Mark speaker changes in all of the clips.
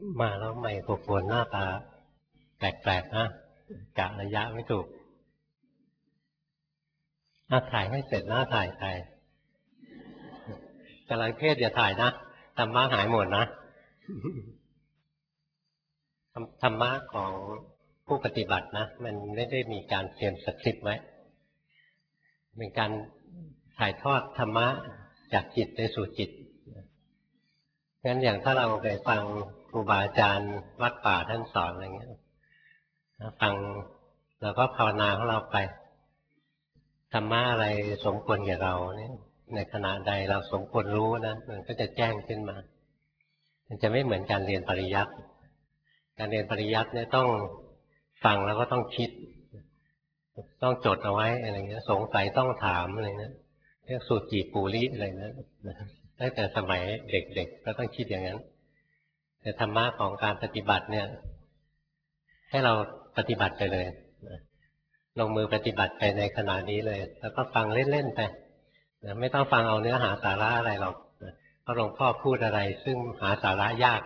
Speaker 1: มาแล้วไมโครโฟนหน้าตาแปลกๆนะกะระยะไม่ถูกถ่ายให้เสร็จนะถ่ายกำลังเทศอย่าถ่ายนะธรรมะหายหมดนะธรรมะของผู้ปฏิบัตินะมันไม่ได้มีการเตรียมสคริปต์ไว้เป็นการถ่ายทอดธรรมะจากจิตไปสู่จิตงั้นอย่างถ้าเราไปฟังครูบาอาจารย์วัดป่าท่านสอนอะไรเงี้ยฟังเราก็ภาวนาของเราไปธรรมะอะไรสมควรแก่เราเนี่ยในขณะใดเราสมควรรู้นะมันก็จะแจ้งขึ้นมามันจะไม่เหมือนการเรียนปริยัติการเรียนปริยัติเนี่ยต้องฟังแล้วก็ต้องคิดต้องจดเอาไว้อะไรเงี้ยสงสัยต้องถามอะไรเงี้ยเรียกสูจิปูริอะไรนะตั้งแต่สมัยเด็กๆก็ต้องคิดอย่างนั้นแต่ธรรมะของการปฏิบัติเนี่ยให้เราปฏิบัติไปเลยลงมือปฏิบัติไปในขณะนี้เลยแล้วก็ฟังเล่นๆไปไม่ต้องฟังเอาเนื้อหาสาระอะไรหรอกเพราะหลวงพ่อพูดอะไรซึ่งหาสาระยาก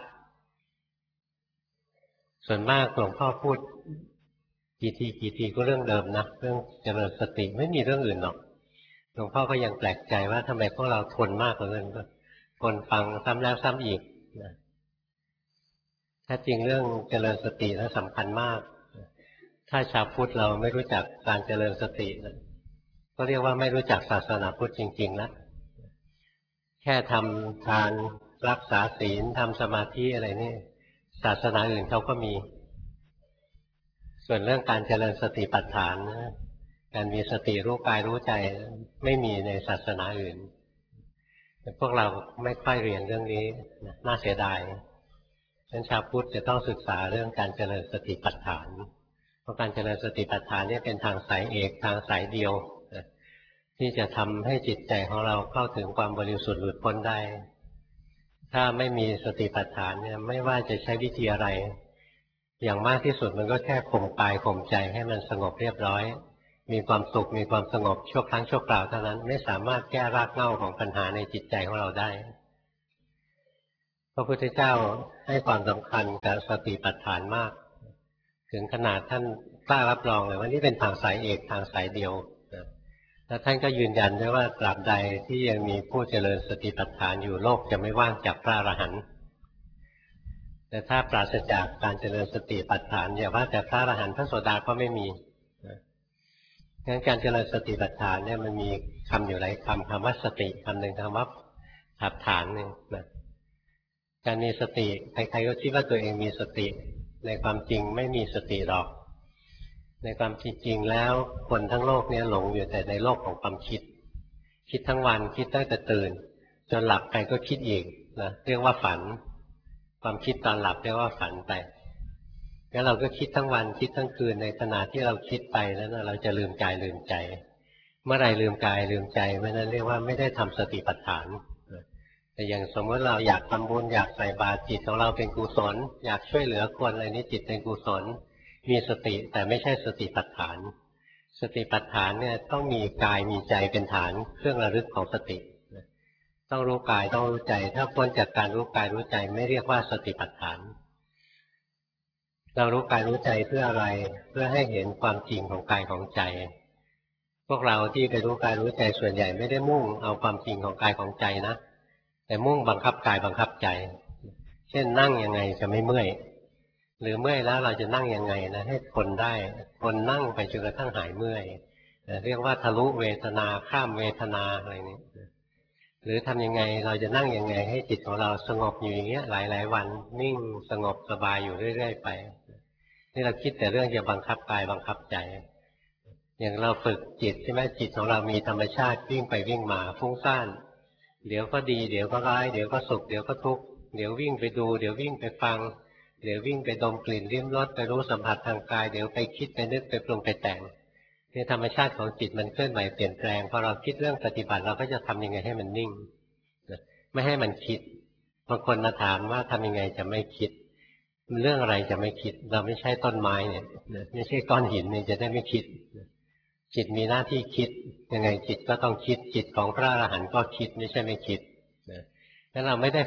Speaker 1: ส่วนมากหลวงพ่อพูดกี่ทีก็เรื่องเดิมนะเรื่องเจริญสติไม่มีเรื่องอื่นหรอกหลวงพ่อก็ยังแปลกใจว่าทำไมพวกเราทนมากกว่านั้นทนฟังซ้ำแล้วซ้ำอีกนะถ้าจริงเรื่องเจริญสตินั้นสำคัญมากถ้าชาวพุทธเราไม่รู้จักการเจริญสติก็เรียกว่าไม่รู้จักศาสนาพุทธจริงๆแล้วแค่ทำทานรักษาศีลทำสมาธิอะไรนี่ศาสนาอื่นเขาก็มีส่วนเรื่องการเจริญสติปัฏฐานนะการมีสติรู้กายรู้ใจไม่มีในศาสนาอื่นแต่พวกเราไม่ค่อยเรียนเรื่องนี้น่าเสียดายฉะนั้นชาวพุทธจะต้องศึกษาเรื่องการเจริญสติปัฏฐานเพราะการเจริญสติปัฏฐานนี่เป็นทางสายเอกทางสายเดียวที่จะทำให้จิตใจของเราเข้าถึงความบริสุทธิ์หลุดพ้นได้ถ้าไม่มีสติปัฏฐานเนี่ยไม่ว่าจะใช้วิธีอะไรอย่างมากที่สุดมันก็แค่ข่มกายข่มใจให้มันสงบเรียบร้อยมีความสุขมีความสงบชั่วครั้งชั่วคราวเท่านั้นไม่สามารถแก้รากเหง้าของปัญหาในจิตใจของเราได้พระพุทธเจ้าให้ความสำคัญกับสติปัฏฐานมากถึงขนาดท่านกล้ารับรองเลยว่านี่เป็นทางสายเอกทางสายเดียวแล้วท่านก็ยืนยันด้วยว่าตราบใดที่ยังมีผู้เจริญสติปัฏฐานอยู่โลกจะไม่ว่างจากพระอรหันต์แต่ถ้าปราศจากการเจริญสติปัฏฐานอย่าว่าแต่พระอรหันต์พระโสดาก็ไม่มีงั้นการเจริญสติปัฏฐานเนี่ยมันมีคำอยู่หลายคำว่าสติคำหนึ่งคำว่าปัฏฐานหนึ่งนะการมีสติใครๆก็คิดว่าตัวเองมีสติในความจริงไม่มีสติหรอกในความจริงแล้วคนทั้งโลกเนี่ยหลงอยู่แต่ในโลกของความคิดคิดทั้งวันคิดตั้งแต่ตื่นจนหลับไปก็คิดอีกนะเรียกว่าฝันความคิดตอนหลับเรียกว่าฝันไปงั้นเราก็คิดทั้งวันคิดทั้งคืนในขณะที่เราคิดไปแล้วเราจะลืมกายลืมใจเมื่อไรลืมกายลืมใจเมื่อนั้นเรียกว่าไม่ได้ทำสติปัฏฐานแต่อย่างสมมติเราอยากทำบุญอยากใส่บาตรจิตของเราเป็นกุศลอยากช่วยเหลือคนอะไรนี้จิตเป็นกุศลมีสติแต่ไม่ใช่สติปัฏฐานสติปัฏฐานเนี่ยต้องมีกายมีใจเป็นฐานเครื่องระลึกของสติต้องรู้กายต้องรู้ใจถ้าพ้นจากการรู้กายรู้ใจไม่เรียกว่าสติปัฏฐานเรารู้กายรู้ใจเพื่ออะไรเพื่อให้เห็นความจริงของกายของใจพวกเราที่ไปรู้กายรู้ใจส่วนใหญ่ไม่ได้มุ่งเอาความจริงของกายของใจนะแต่มุ่งบังคับกายบังคับใจเช่นนั่งยังไงจะไม่เมื่อยหรือเมื่อยแล้วเราจะนั่งยังไงนะให้ทนได้ทนนั่งไปจนกระทั่งหายเมื่อยเรียกว่าทะลุเวทนาข้ามเวทนาอะไรนี้หรือทำยังไงเราจะนั่งยังไงให้จิตของเราสงบอยู่อย่างเงี้ยหลายวันนิ่งสงบสบายอยู่เรื่อยๆไปนี่เราคิดแต่เรื่องจะบังคับกายบังคับใจอย่างเราฝึกจิตใช่ไหมจิตของเรามีธรรมชาติวิ่งไปวิ่งมาฟุ้งซ่านเดี๋ยวก็ดีเดี๋ยวก็ร้ายเดี๋ยวก็สุขเดี๋ยวก็ทุกข์เดี๋ยววิ่งไปดูเดี๋ยววิ่งไปฟังเดี๋ยววิ่งไปดมกลิ่นลิ้มรสไปรู้สัมผัสทางกายเดี๋ยวไปคิดไปนึกไปปรุงไปแต่งนี่ธรรมชาติของจิตมันเคลื่อนไหวเปลี่ยนแปลงพอเราคิดเรื่องปฏิบัติเราก็จะทำยังไงให้มันนิ่งไม่ให้มันคิดบางคนมาถามว่าทำยังไงจะไม่คิดเรื่องอะไรจะไม่คิดเราไม่ใช่ต้นไม้เนี่ยไม่ใช่ก้อนหินเนี่ยจะได้ไม่คิดจิตมีหน้าที่คิดยังไงจิตก็ต้องคิดจิตของพระอรหันต์ก็คิดไม่ใช่ไม่คิดงั้นเราไม่ได้ฝึก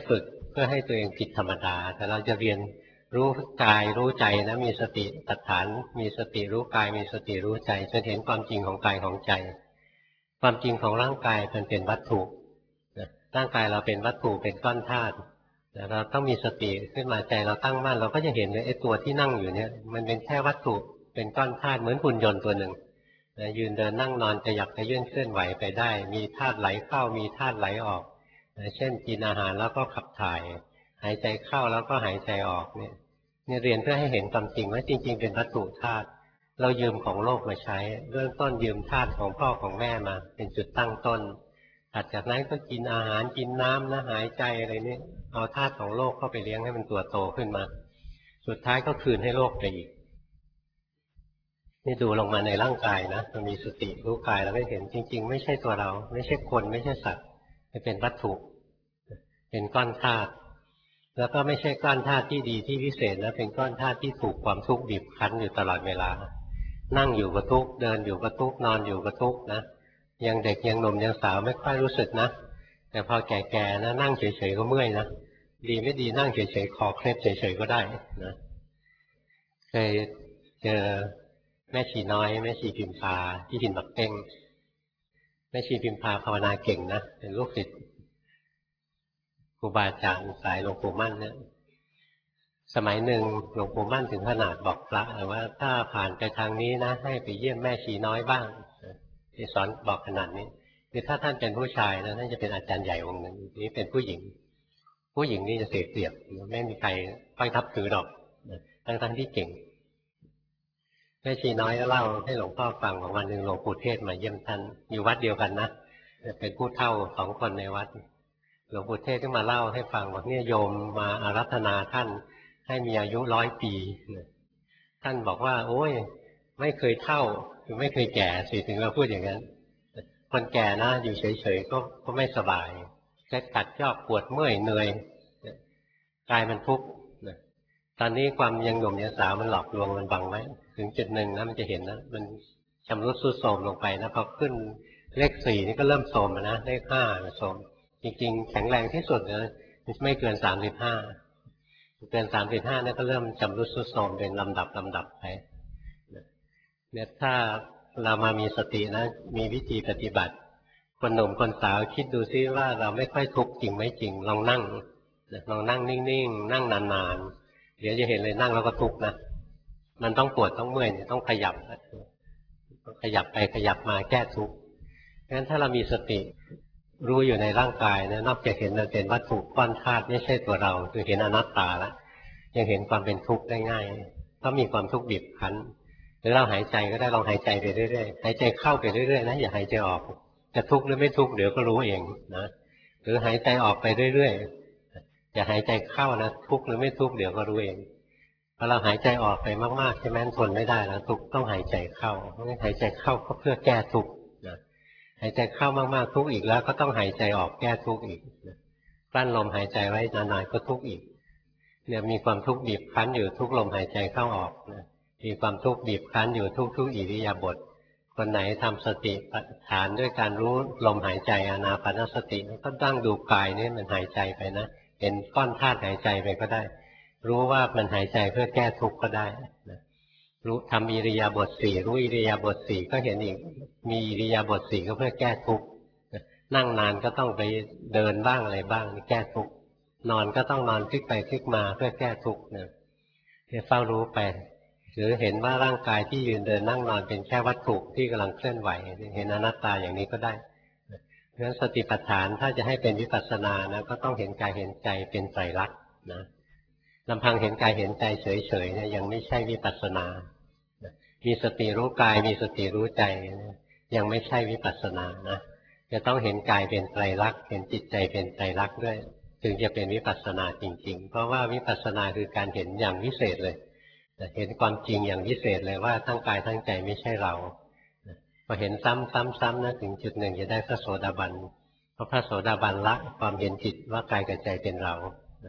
Speaker 1: เพื่อให้ตัวเองผิดธรรมดาแต่เราจะเรียนรู้กายรู้ใจนะมีสติปัฏฐานมีสติรู้กายมีสติรู้ใจจนเห็นความจริงของกายของใจความจริงของร่างกายมันเป็นวัตถุร่างกายเราเป็นวัตถุเป็นก้อนธาตุแต่เราต้องมีสติขึ้นมาใจเราตั้งมั่นเราก็จะเห็นเลยไอ้ตัวที่นั่งอยู่เนี่ยมันเป็นแค่วัตถุเป็นก้อนธาตุเหมือนหุ่นยนต์ตัวหนึ่งยืนเดินนั่งนอนขยับขยื่นเคลื่อนไหวไปได้มีธาตุไหลเข้ามีธาตุไหลออกเช่นกินอาหารแล้วก็ขับถ่ายหายใจเข้าแล้วก็หายใจออกเนี่ยเรียนเพื่อให้เห็นความจริงว่าจริงๆเป็นวัตถุธาตุเรายืมของโลกมาใช้เริ่มต้นยืมธาตุของพ่อของแม่มาเป็นจุดตั้งต้นถัดจากนั้นก็กินอาหารกินน้ำนะหายใจอะไรนี่เอาธาตุของโลกเข้าไปเลี้ยงให้มันตัวโตขึ้นมาสุดท้ายก็คืนให้โลกไปอีกนี่ดูลงมาในร่างกายนะมันมีสติรู้กายเราไม่เห็นจริงๆไม่ใช่ตัวเราไม่ใช่คนไม่ใช่สัตว์มันเป็นวัตถุเป็นก้อนธาตุแล้วก็ไม่ใช่ก้อนธาตุที่ดีที่พิเศษนะเป็นก้อนธาตุที่ถูกความทุกข์บีบคั้นอยู่ตลอดเวลานั่งอยู่ก็ทุกข์เดินอยู่ก็ทุกข์นอนอยู่ก็ทุกข์นะยังเด็กยังหนุ่มยังสาวไม่ค่อยรู้สึกนะแต่พอแก่ๆนะนั่งเฉยๆก็เมื่อยนะดีไม่ดีนั่งเฉยๆคอเคล็ดเฉยๆก็ได้นะเคยเจอแม่ชีน้อยแม่ชีพิมพาที่หินปักเป้งแม่ชีพิมพาภาวนาเก่งนะเป็นลูกศิษย์ครูบาอาจารย์สายหลวงปู่มั่นเนี่ยสมัยหนึ่งหลวงปู่มั่นถึงขนาดบอกพระว่าถ้าผ่านไปทางนี้นะให้ไปเยี่ยมแม่ชีน้อยบ้างที่สอนบอกขนาดนี้คือถ้าท่านเป็นผู้ชายนะท่านจะเป็นอาจารย์ใหญ่องค์หนึ่งนี้เป็นผู้หญิงผู้หญิงนี่จะเสียเปรียบไม่มีใครค่อยทับถือหรอกทั้งที่เก่งแม่ชีน้อยก็เล่าให้หลวงพ่อฟังของวันหนึ่งหลวงปู่เทศมาเยี่ยมท่านอยู่วัดเดียวกันนะเป็นผู้เฒ่า2 คนในวัดหลวงปู่เทศก็มาเล่าให้ฟังว่าเนี่ยโยมมาอารัธนาท่านให้มีอายุ100 ปีท่านบอกว่าโอ้ยไม่เคยเฒ่าคือไม่เคยแก่สิถึงเราพูดอย่างนั้นคนแก่นะอยู่เฉยๆก็ไม่สบายแค่กัดยอกปวดเมื่อยเหนื่อยกายมันทุกข์ตอนนี้ความยังหนุ่มยังสาวมันหลอกลวงมันบังไว้ถึงจุดหนึ่งนะมันจะเห็นนะมันชำรุดทรุดโทรมลงไปนะพอขึ้นเลข 4นี่ก็เริ่มโทรมนะเลข 5โทรมจริงๆแข็งแรงที่สุดนะไม่เกิน35เกิน35นี่ก็เริ่มชำรุดทรุดโทรมเป็นลำดับไปเนี่ยถ้าเรามามีสตินะมีวิธีปฏิบัติคนหนุ่มคนสาวคิดดูซิว่าเราไม่ค่อยทุกข์จริงไหมจริงลองนั่งนิ่งๆนั่งนานๆเดี๋ยวจะเห็นเลยนั่งแล้วก็ทุกข์นะมันต้องปวดต้องเมื่อยต้องขยับไปขยับมาแก้ทุกข์งั้นถ้าเรามีสติรู้อยู่ในร่างกายนะนอกจากเห็นมันเป็นวัตถุก้อนธาตุไม่ใช่ตัวเราคือเห็นอนัตตาแล้วยังเห็นความเป็นทุกข์ได้ง่ายเพราะมีความทุกข์บีบคั้นหรือเราหายใจก็ได้ลองหายใจไปเรื่อยๆหายใจเข้าไปเรื่อยๆนะอย่าหายใจออกจะทุกข์หรือไม่ทุกข์เดี๋ยวก็รู้เองนะหรือหายใจออกไปเรื่อยๆอย่าหายใจเข้านะทุกข์หรือไม่ทุกข์เดี๋ยวก็รู้เองพอเราหายใจออกไปมากๆใช่ไหมทนไม่ได้แล้วทุกข์ต้องหายใจเข้าเพราะงั้นหายใจเข้าก็เพื่อแก้ทุกข์นะหายใจเข้ามากๆทุกข์อีกแล้วก็ต้องหายใจออกแก้ทุกข์อีกกลั้นลมหายใจไว้นานๆก็ทุกข์อีกเนี่ยมีความทุกข์บีบคั้นอยู่ทุกลมหายใจเข้าออกนะมีความทุกข์บีบคั้นอยู่ทุกอิริยาบถคนไหนทำสติปัฏฐานด้วยการรู้ลมหายใจอานาปานสติก็ตั้งดูกายนี่มันหายใจไปนะเห็นก้อนธาตุหายใจไปก็ได้รู้ว่ามันหายใจเพื่อแก้ทุกข์ก็ได้นะรู้ทำอิริยาบถ 4รู้อิริยาบถ 4ก็เห็นอีกมีอิริยาบถ 4ก็เพื่อแก้ทุกข์นั่งนานก็ต้องไปเดินบ้างอะไรบ้างแก้ทุกข์นอนก็ต้องนอนพลิกไปพลิกมาเพื่อแก้ทุกข์นะเฝ้ารู้ไปหรือเห็นว่าร่างกายที่ยืนเดินนั่งนอนเป็นแค่วัตถุที่กำลังเคลื่อนไหวเห็นอนัตตาอย่างนี้ก็ได้เพราะฉะนั้นสติปัฏฐานถ้าจะให้เป็นวิปัสสนานะก็ต้องเห็นกายเห็นใจเป็นไตรลักษณ์นะลำพังเห็นกายเห็นใจเฉยๆเนี่ยยังไม่ใช่วิปัสสนามีสติรู้กายมีสติรู้ใจยังไม่ใช่วิปัสสนานะจะต้องเห็นกายเป็นไตรลักษณ์เห็นจิตใจเป็นไตรลักษณ์ด้วยถึงจะเป็นวิปัสสนาจริงๆเพราะว่าวิปัสสนาคือการเห็นอย่างวิเศษเลยเห็นความจริงอย่างวิเศษเลยว่าทั้งกายทั้งใจไม่ใช่เราพอเห็นซ้ำๆนะถึงจุดหนึ่งจะได้พระโสดาบันเพราะพระโสดาบันละความเห็นผิดว่ากายกับใจเป็นเรา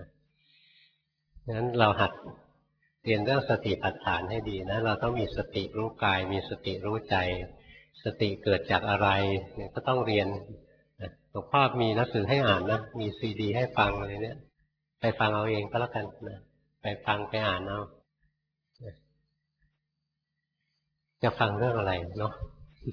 Speaker 1: งั้นเราหัดเรียนเรื่องสติปัฏฐานให้ดีนะเราต้องมีสติรู้กายมีสติรู้ใจสติเกิดจากอะไรเนี่ยก็ต้องเรียนหลวงพ่อมีหนังสือให้อ่านนะมีซีดีให้ฟังอะไรเนี่ยไปฟังเอาเองก็แล้วกันนะไปฟังไปอ่านเอาจะฟังเรื่องอะไรเนาะ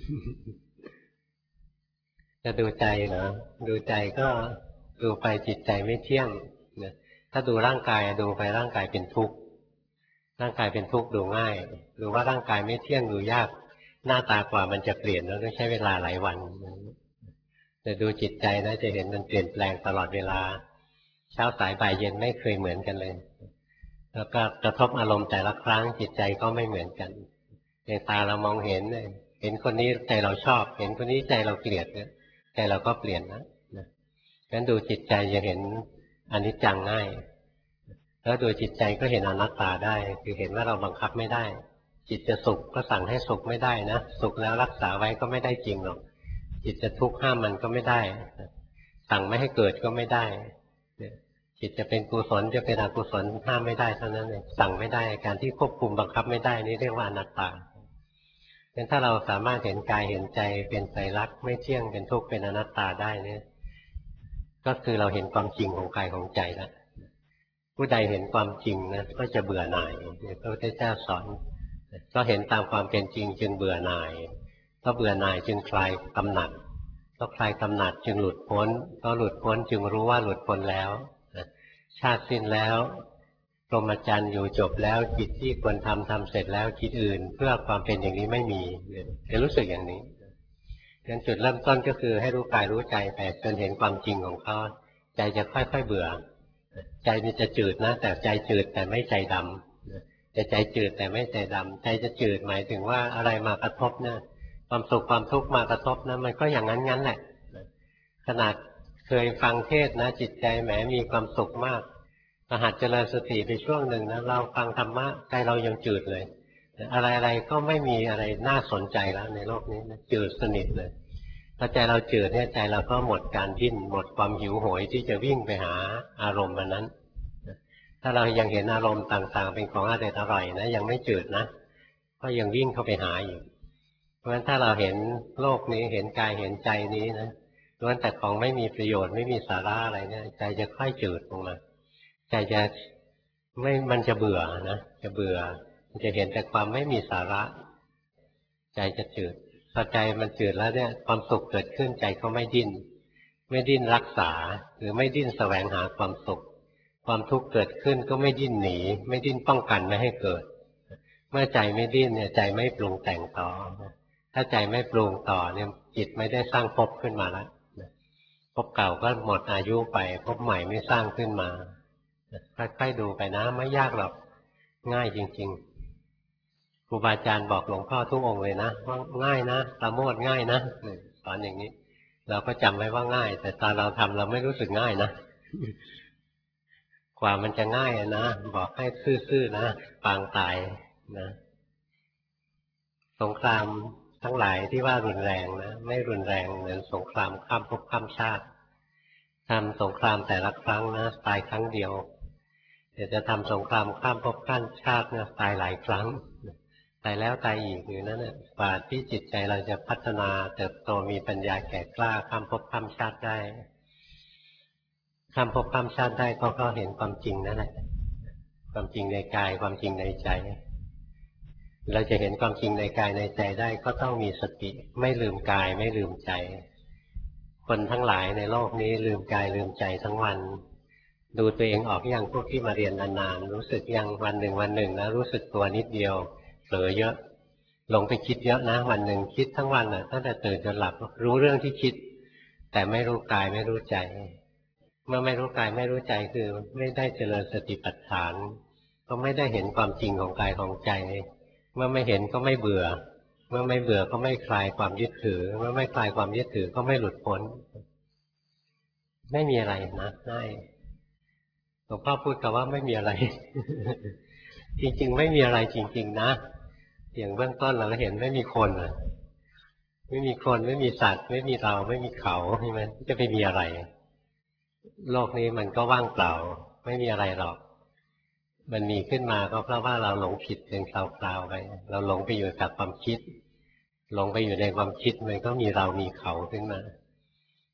Speaker 1: จะดูใจเหรอดูใจก็ดูไปจิตใจไม่เที่ยงนะถ้าดูร่างกายดูไปร่างกายเป็นทุกข์ร่างกายเป็นทุกข์ดูง่ายดูว่าร่างกายไม่เที่ยงดูยากหน้าตากว่ามันจะเปลี่ยนแล้วต้องใช้เวลาหลายวันแต่ดูจิตใจนะจะเห็นมันเปลี่ยนแปลงตลอดเวลาเช้าสายบ่ายเย็นไม่เคยเหมือนกันเลยแล้วก็กระทบอารมณ์แต่ละครั้งจิตใจก็ไม่เหมือนกันในตาเรามองเห็นเห็นคนนี้ใจเราชอบเห็นคนนี้ใจเราเกลียดเนี่ยใจเราก็เปลี่ยนนะงั้นดูจิตใจจะเห็นอนิจจังง่ายแล้วดูจิตใจก็เห็นอนัตตาได้คือเห็นว่าเราบังคับไม่ได้จิตจะสุขก็สั่งให้สุขไม่ได้นะสุขแล้วรักษาไว้ก็ไม่ได้จริงหรอกจิตจะทุกข์ห้ามมันก็ไม่ได้สั่งไม่ให้เกิดก็ไม่ได้จิตจะเป็นกุศลจะเป็นอกุศลห้ามไม่ได้เท่านั้นเองสั่งไม่ได้การที่ควบคุมบังคับไม่ได้นี่เรียกว่าอนัตตางั้นถ้าเราสามารถเห็นกายเห็นใจเป็นไตรลักษณ์ไม่เที่ยงเป็นทุกข์เป็นอนัตตาได้เนี่ยก็คือเราเห็นความจริงของกายของใจแล้วผู้ใดเห็นความจริงนะก็จะเบื่อหน่ายพระพุทธเจ้าสอนก็เห็นตามความเป็นจริงจึงเบื่อหน่ายก็เบื่อหน่ายจึงคลายกำหนัดก็คลายกำหนัดจึงหลุดพ้นก็หลุดพ้นจึงรู้ว่าหลุดพ้นแล้วชาติสิ้นแล้วพรหมจรรย์อยู่จบแล้วกิจที่ควรทำทำเสร็จแล้วกิจอื่นเพื่อความเป็นอย่างนี้ไม่มีจะรู้สึกอย่างนี้งั้นจุดเริ่มต้นก็คือให้รู้กายรู้ใจไปจนเห็นความจริงของเขาใจจะค่อยๆเบื่อใจมันจะจืดนะแต่ใจจืดแต่ไม่ใจดำจะใจจืดแต่ไม่ใจดำใจจะจืดหมายถึงว่าอะไรมากระทบเนี่ยความสุขความทุกข์มากระทบนะมันก็อย่างนั้นแหละขนาดเคยฟังเทศนะจิตใจแหมมีความสุขมากหัดเจริญสติไปช่วงหนึ่งนะเราฟังธรรมะใจเรายังจืดเลยอะไรก็ไม่มีอะไรน่าสนใจแล้วในโลกนี้นะจืดสนิทเลยพอใจเราจืดเนี่ยใจเราก็หมดการดิ้นหมดความหิวโหยที่จะวิ่งไปหาอารมณ์มันนั้นถ้าเรายังเห็นอารมณ์ต่างๆเป็นของอร่อยนะยังไม่จืดนะก็ยังวิ่งเข้าไปหาอยู่เพราะฉะนั้นถ้าเราเห็นโลกนี้เห็นกายเห็นใจนี้นะล้วนแต่ของไม่มีประโยชน์ไม่มีสาระอะไรเนี่ยใจจะค่อยจืดลงมาใจจะไม่มันจะเบื่อนะจะเบื่อมันจะเห็นแต่ความไม่มีสาระใจจะจืดพอใจมันจืดแล้วเนี่ยความสุขเกิดขึ้นใจก็ไม่ดิ้นรักษาหรือไม่ดิ้นแสวงหาความสุขความทุกข์เกิดขึ้นก็ไม่ดิ้นหนีไม่ดิ้นป้องกันไม่ให้เกิดเมื่อใจไม่ดิ้นเนี่ยใจไม่ปรุงแต่งต่อถ้าใจไม่ปรุงต่อเนี่ยจิตไม่ได้สร้างภพขึ้นมาแล้วภพเก่าก็หมดอายุไปภพใหม่ไม่สร้างขึ้นมาค่อยๆดูไปนะไม่ยากหรอกง่ายจริงๆครูบาอาจารย์บอกหลวงพ่อทุกองค์เลยนะว่าง่ายนะประโมทง่ายนะสอนอย่างนี้เราก็จำไว้ว่าง่ายแต่ตอนเราทำเราไม่รู้สึกง่ายนะกว่ามันจะง่ายนะบอกให้ซื่อๆนะปางตายนะสงครามทั้งหลายที่ว่ารุนแรงนะไม่รุนแรงเหมือนสงครามข้ามภพข้ามชาติทำสงครามแต่ละครั้งนะตายครั้งเดียวแต่จะทำสงครามข้ามภพข้ามชาตินะตายหลายครั้งตายแล้วตายอีกอยู่นั่นแหละกว่าที่จิตใจเราจะพัฒนาเติบโตมีปัญญาแก่กล้าข้ามภพข้ามชาติได้ข้ามภพข้ามชาติได้ก็เพราะเห็นความจริงนั่นแหละความจริงในกายความจริงในใจเราจะเห็นความจริงในกายในใจได้ก็ต้องมีสติไม่ลืมกายไม่ลืมใจคนทั้งหลายในโลกนี้ลืมกายลืมใจทั้งวันดูตัวเองออกอย่างพวกที่มาเรียนนานๆรู้สึกยังวันหนึ่งนะรู้สึกตัวนิดเดียวเผลอเยอะหลงไปคิดเยอะนะวันหนึ่งคิดทั้งวันน่ะตั้งแต่ตื่นจนหลับรู้เรื่องที่คิดแต่ไม่รู้กายไม่รู้ใจเมื่อไม่รู้กายไม่รู้ใจคือไม่ได้เจริญสติปัฏฐานก็ไม่ได้เห็นความจริงของกายของใจเมื่อไม่เห็นก็ไม่เบื่อเมื่อไม่เบื่อก็ไม่คลายความยึดถือเมื่อไม่คลายความยึดถือก็ไม่หลุดพ้นไม่มีอะไรนะง่ายหลวงพ่อพูดกับว่าไม่มีอะไร จริงๆไม่มีอะไรจริงๆนะอย่างเบื้องต้นเราเห็นไม่มีคนอ่ะไม่มีคนไม่มีสัตว์ไม่มีเราไม่มีเขาใช่ไหมจะไปมีอะไรโลกนี้มันก็ว่างเปล่าไม่มีอะไรหรอกมันมีขึ้นมาก็เพราะว่าเราหลงผิดเป็นคราวๆไปเราหลงไปอยู่กับความคิดหลงไปอยู่ในความคิดมันก็มีเรามีเขาขึ้นมา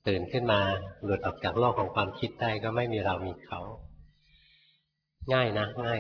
Speaker 1: ตื่นขึ้นมาหลุดออกจากโลกของความคิดได้ก็ไม่มีเรามีเขาง่ายนะง่าย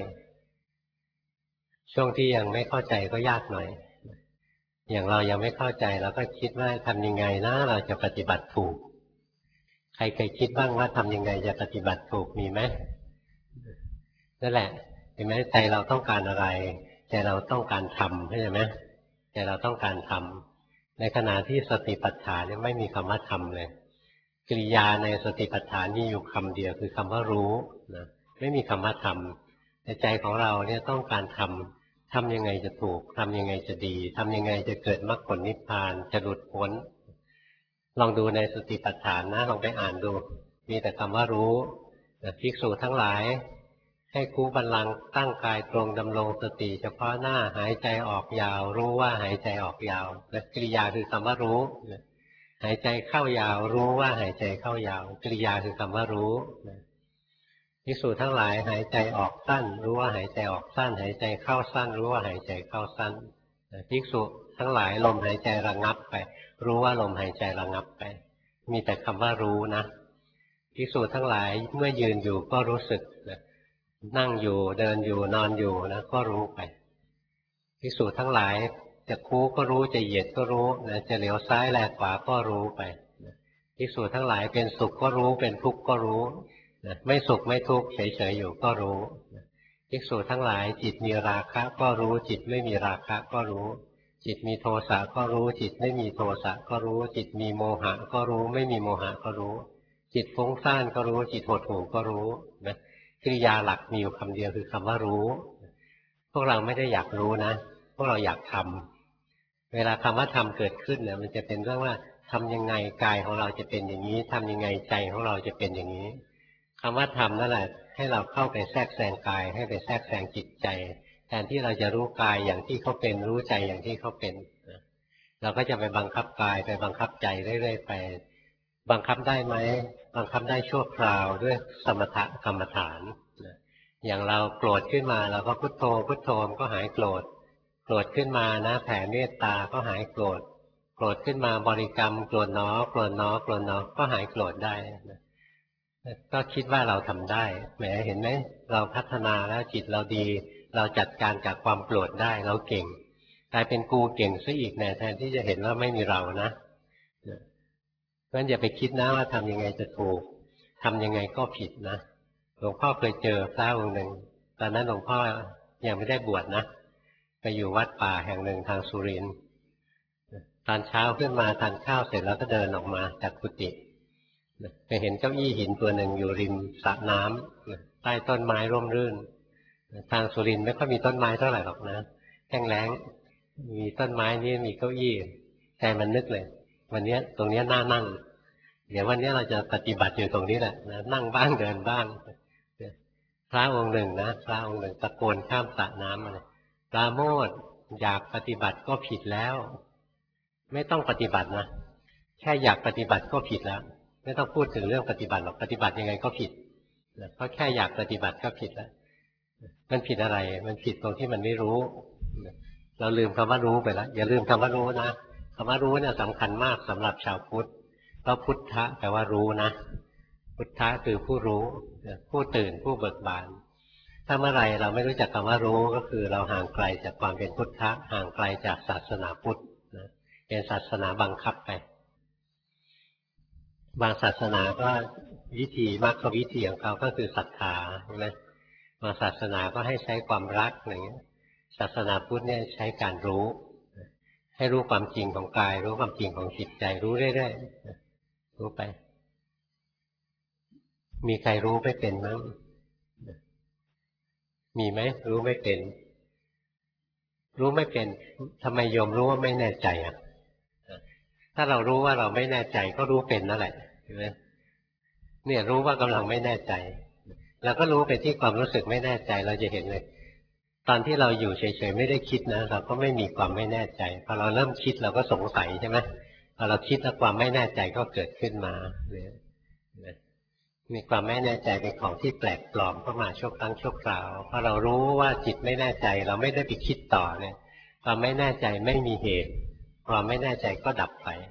Speaker 1: ช่วงที่ยังไม่เข้าใจก็ยากหน่อยอย่างเรายังไม่เข้าใจเราก็คิดว่าทำยังไงนะเราจะปฏิบัติถูกใครเคยคิดบ้างว่าทำยังไงจะปฏิบัติถูกมีไหมนั่นแหละเห็นไหมใจเราต้องการอะไรใจเราต้องการทำเข้าใจไหมใจเราต้องการทำในขณะที่สติปัฏฐานเนี่ยไม่มีคำว่าทำเลยกริยาในสติปัฏฐานมีอยู่คำเดียวคือคำว่ารู้นะไม่มีคำว่าทำในใจของเราเนี่ยต้องการทำยังไงจะถูกทำยังไงจะดีทำยังไงจะเกิดมรรคผลนิพพานจะหลุดพ้นลองดูในสติปัฏฐานนะลองไปอ่านดูมีแต่คำว่ารู้ภิกษุทั้งหลายให้คูบัลลังก์ตั้งกายตรงดำรงสติเฉพาะหน้าหายใจออกยาวรู้ว่าหายใจออกยาวและกริยาคือคำว่ารู้หายใจเข้ายาวรู้ว่าหายใจเข้ายาวกริยาคือคำว่ารู้ภิกษุทั้งหลายหายใจออกสั้นรู้ว่าหายใจออกสั้นหายใจเข้าสั้นรู้ว่าหายใจเข้าสั้นภิกษุทั้งหลายลมหายใจระงับไปรู้ว่าลมหายใจระงับไปมีแต่คำว่ารู้นะภิกษุทั้งหลายเมื่อยืนอยู่ก็รู้สึกนั่งอยู่เดินอยู่นอนอยู่นะก็รู้ไปภิกษุทั้งหลายจะคู้ก็รู้จะเหยียดก็รู้นะจะเหลียวซ้ายแลขวาก็รู้ไปภิกษุทั้งหลายเป็นสุขก็รู้เป็นทุกข์ก็รู้ไม่สุขไม่ทุกข์เฉยๆอยู่ก็รู้ภิกษุทั้งหลายจิตมีราคะก็รู้จิตไม่มีราคะก็รู้จิตมีโทสะก็รู้จิตไม่มีโทสะก็รู้จิตมีโมหะก็รู้ไม่มีโมหะก็รู้จิตฟุ้งซ่านก็รู้จิตหดหู่ก็รู้นะกริยาหลักมีอยู่คำเดียวคือคำว่ารู้พวกเราไม่ได้อยากรู้นะพวกเราอยากทำเวลาคำว่าทำเกิดขึ้นเนี่ยมันจะเป็นเรื่องว่าทำยังไงกายของเราจะเป็นอย่างนี้ทำยังไงใจของเราจะเป็นอย่างนี้คำว่าทำนั่นแหละให้เราเข้าไปแทรกแซงกายให้ไปแทรกแซงจิตใจแทนที่เราจะรู้กายอย่างที่เขาเป็นรู้ใจอย่างที่เขาเป็นเราก็จะไปบังคับกายไปบังคับใจเรื่อยๆไปบังคับได้ไหมบังคับได้ชั่วคราวด้วยสมถกรรมฐานอย่างเราโกรธขึ้นมาเราก็พุทโธพุทโธมันก็หายโกรธโกรธขึ้นมานะแผ่เมตตาก็หายโกรธโกรธขึ้นมาบริกรรมโกรธหนอโกรธหนอโกรธหนอก็หายโกรธได้ก็คิดว่าเราทำได้แหมเห็นไหมเราพัฒนาแล้วจิตเราดีเราจัดการกับความโกรธได้เราเก่งกลายเป็นกูเก่งซะอีกแทนที่จะเห็นว่าไม่มีเรานะเพราะฉะนั้นอย่าไปคิดนะว่าทำยังไงจะถูกทำยังไงก็ผิดนะหลวงพ่อเคยเจอพระองค์หนึ่งตอนนั้นหลวงพ่อยังไม่ได้บวชนะไปอยู่วัดป่าแห่งหนึ่งทางสุรินทร์ตอนเช้าขึ้นมาทานข้าวเสร็จแล้วก็เดินออกมาจากกุฏิไปเห็นเก้าอี้หินตัวหนึ่งอยู่ริมสระน้ำใต้ต้นไม้ร่มรื่นทางสุรินทร์ไม่ค่อยมีต้นไม้เท่าไหร่หรอกนะแห้งแล้งมีต้นไม้นี่มีเก้าอี้ใจมันนึกเลยวันนี้ตรงนี้น่านั่งเดี๋ยววันนี้เราจะปฏิบัติอยู่ตรงนี้แหละนะนั่งบ้างเดินบ้างพระองค์หนึ่งนะพระองค์หนึ่งตะโกนข้ามสระน้ำมาเลยปราโมทย์อยากปฏิบัติก็ผิดแล้วไม่ต้องปฏิบัตินะแค่อยากปฏิบัติก็ผิดแล้วไม่ต้องพูดถึงเรื่องปฏิบัติหรอกปฏิบัติยังไงก็ผิดเพราะแค่อยากปฏิบัติก็ผิดแล้วมันผิดอะไรมันผิดตรงที่มันไม่รู้เราลืมคำว่ารู้ไปแล้วอย่าลืมคำว่ารู้นะคำว่ารู้เนี่ยสำคัญมากสำหรับชาวพุทธเพราะพุทธะแปลว่ารู้นะพุทธะคือผู้รู้ผู้ตื่นผู้เบิกบานถ้าเมื่อไรเราไม่รู้จักคำว่ารู้ก็คือเราห่างไกลจากความเป็นพุทธะห่างไกลจากศาสนาพุทธเป็นศาสนาบังคับไปบางศาสนาก็วิธีมรรควิธีของเขาก็คือศรัทธาใช่ไหมบางศาสนาก็ให้ใช้ความรักอะไรเงี้ยศาสนาพุทธเนี่ยใช้การรู้ให้รู้ความจริงของกายรู้ความจริงของจิตใจรู้เรื่อยๆรู้ไปมีใครรู้ไม่เป็นมั้งมีไหมรู้ไม่เป็นรู้ไม่เป็นทำไมโยมรู้ว่าไม่แน่ใจอ่ะถ้าเรารู้ว่าเราไม่แน่ใจก็รู้เป็นนั่นแหละใช่ไหมเนี่ยรู้ว่ากำลังไม่แน่ใจเราก็รู้ไปที่ความรู้สึกไม่แน่ใจเราจะเห็นเลยตอนที่เราอยู่เฉยๆไม่ได้คิดนะเราก็ไม่มีความไม่แน่ใจพอเราเริ่มคิดเราก็สงสัยใช่ไหมพอเราคิดแล้วความไม่แน่ใจก็เกิดขึ้นมามีความไม่แน่ใจเป็นของที่แปลกปลอมเข้ามาชั่วครั้งชั่วคราวพอเรารู้ว่าจิตไม่แน่ใจเราไม่ได้ไปคิดต่อเนี่ยความไม่แน่ใจไม่มีเหตุความไม่แน่ใจก็ดับไป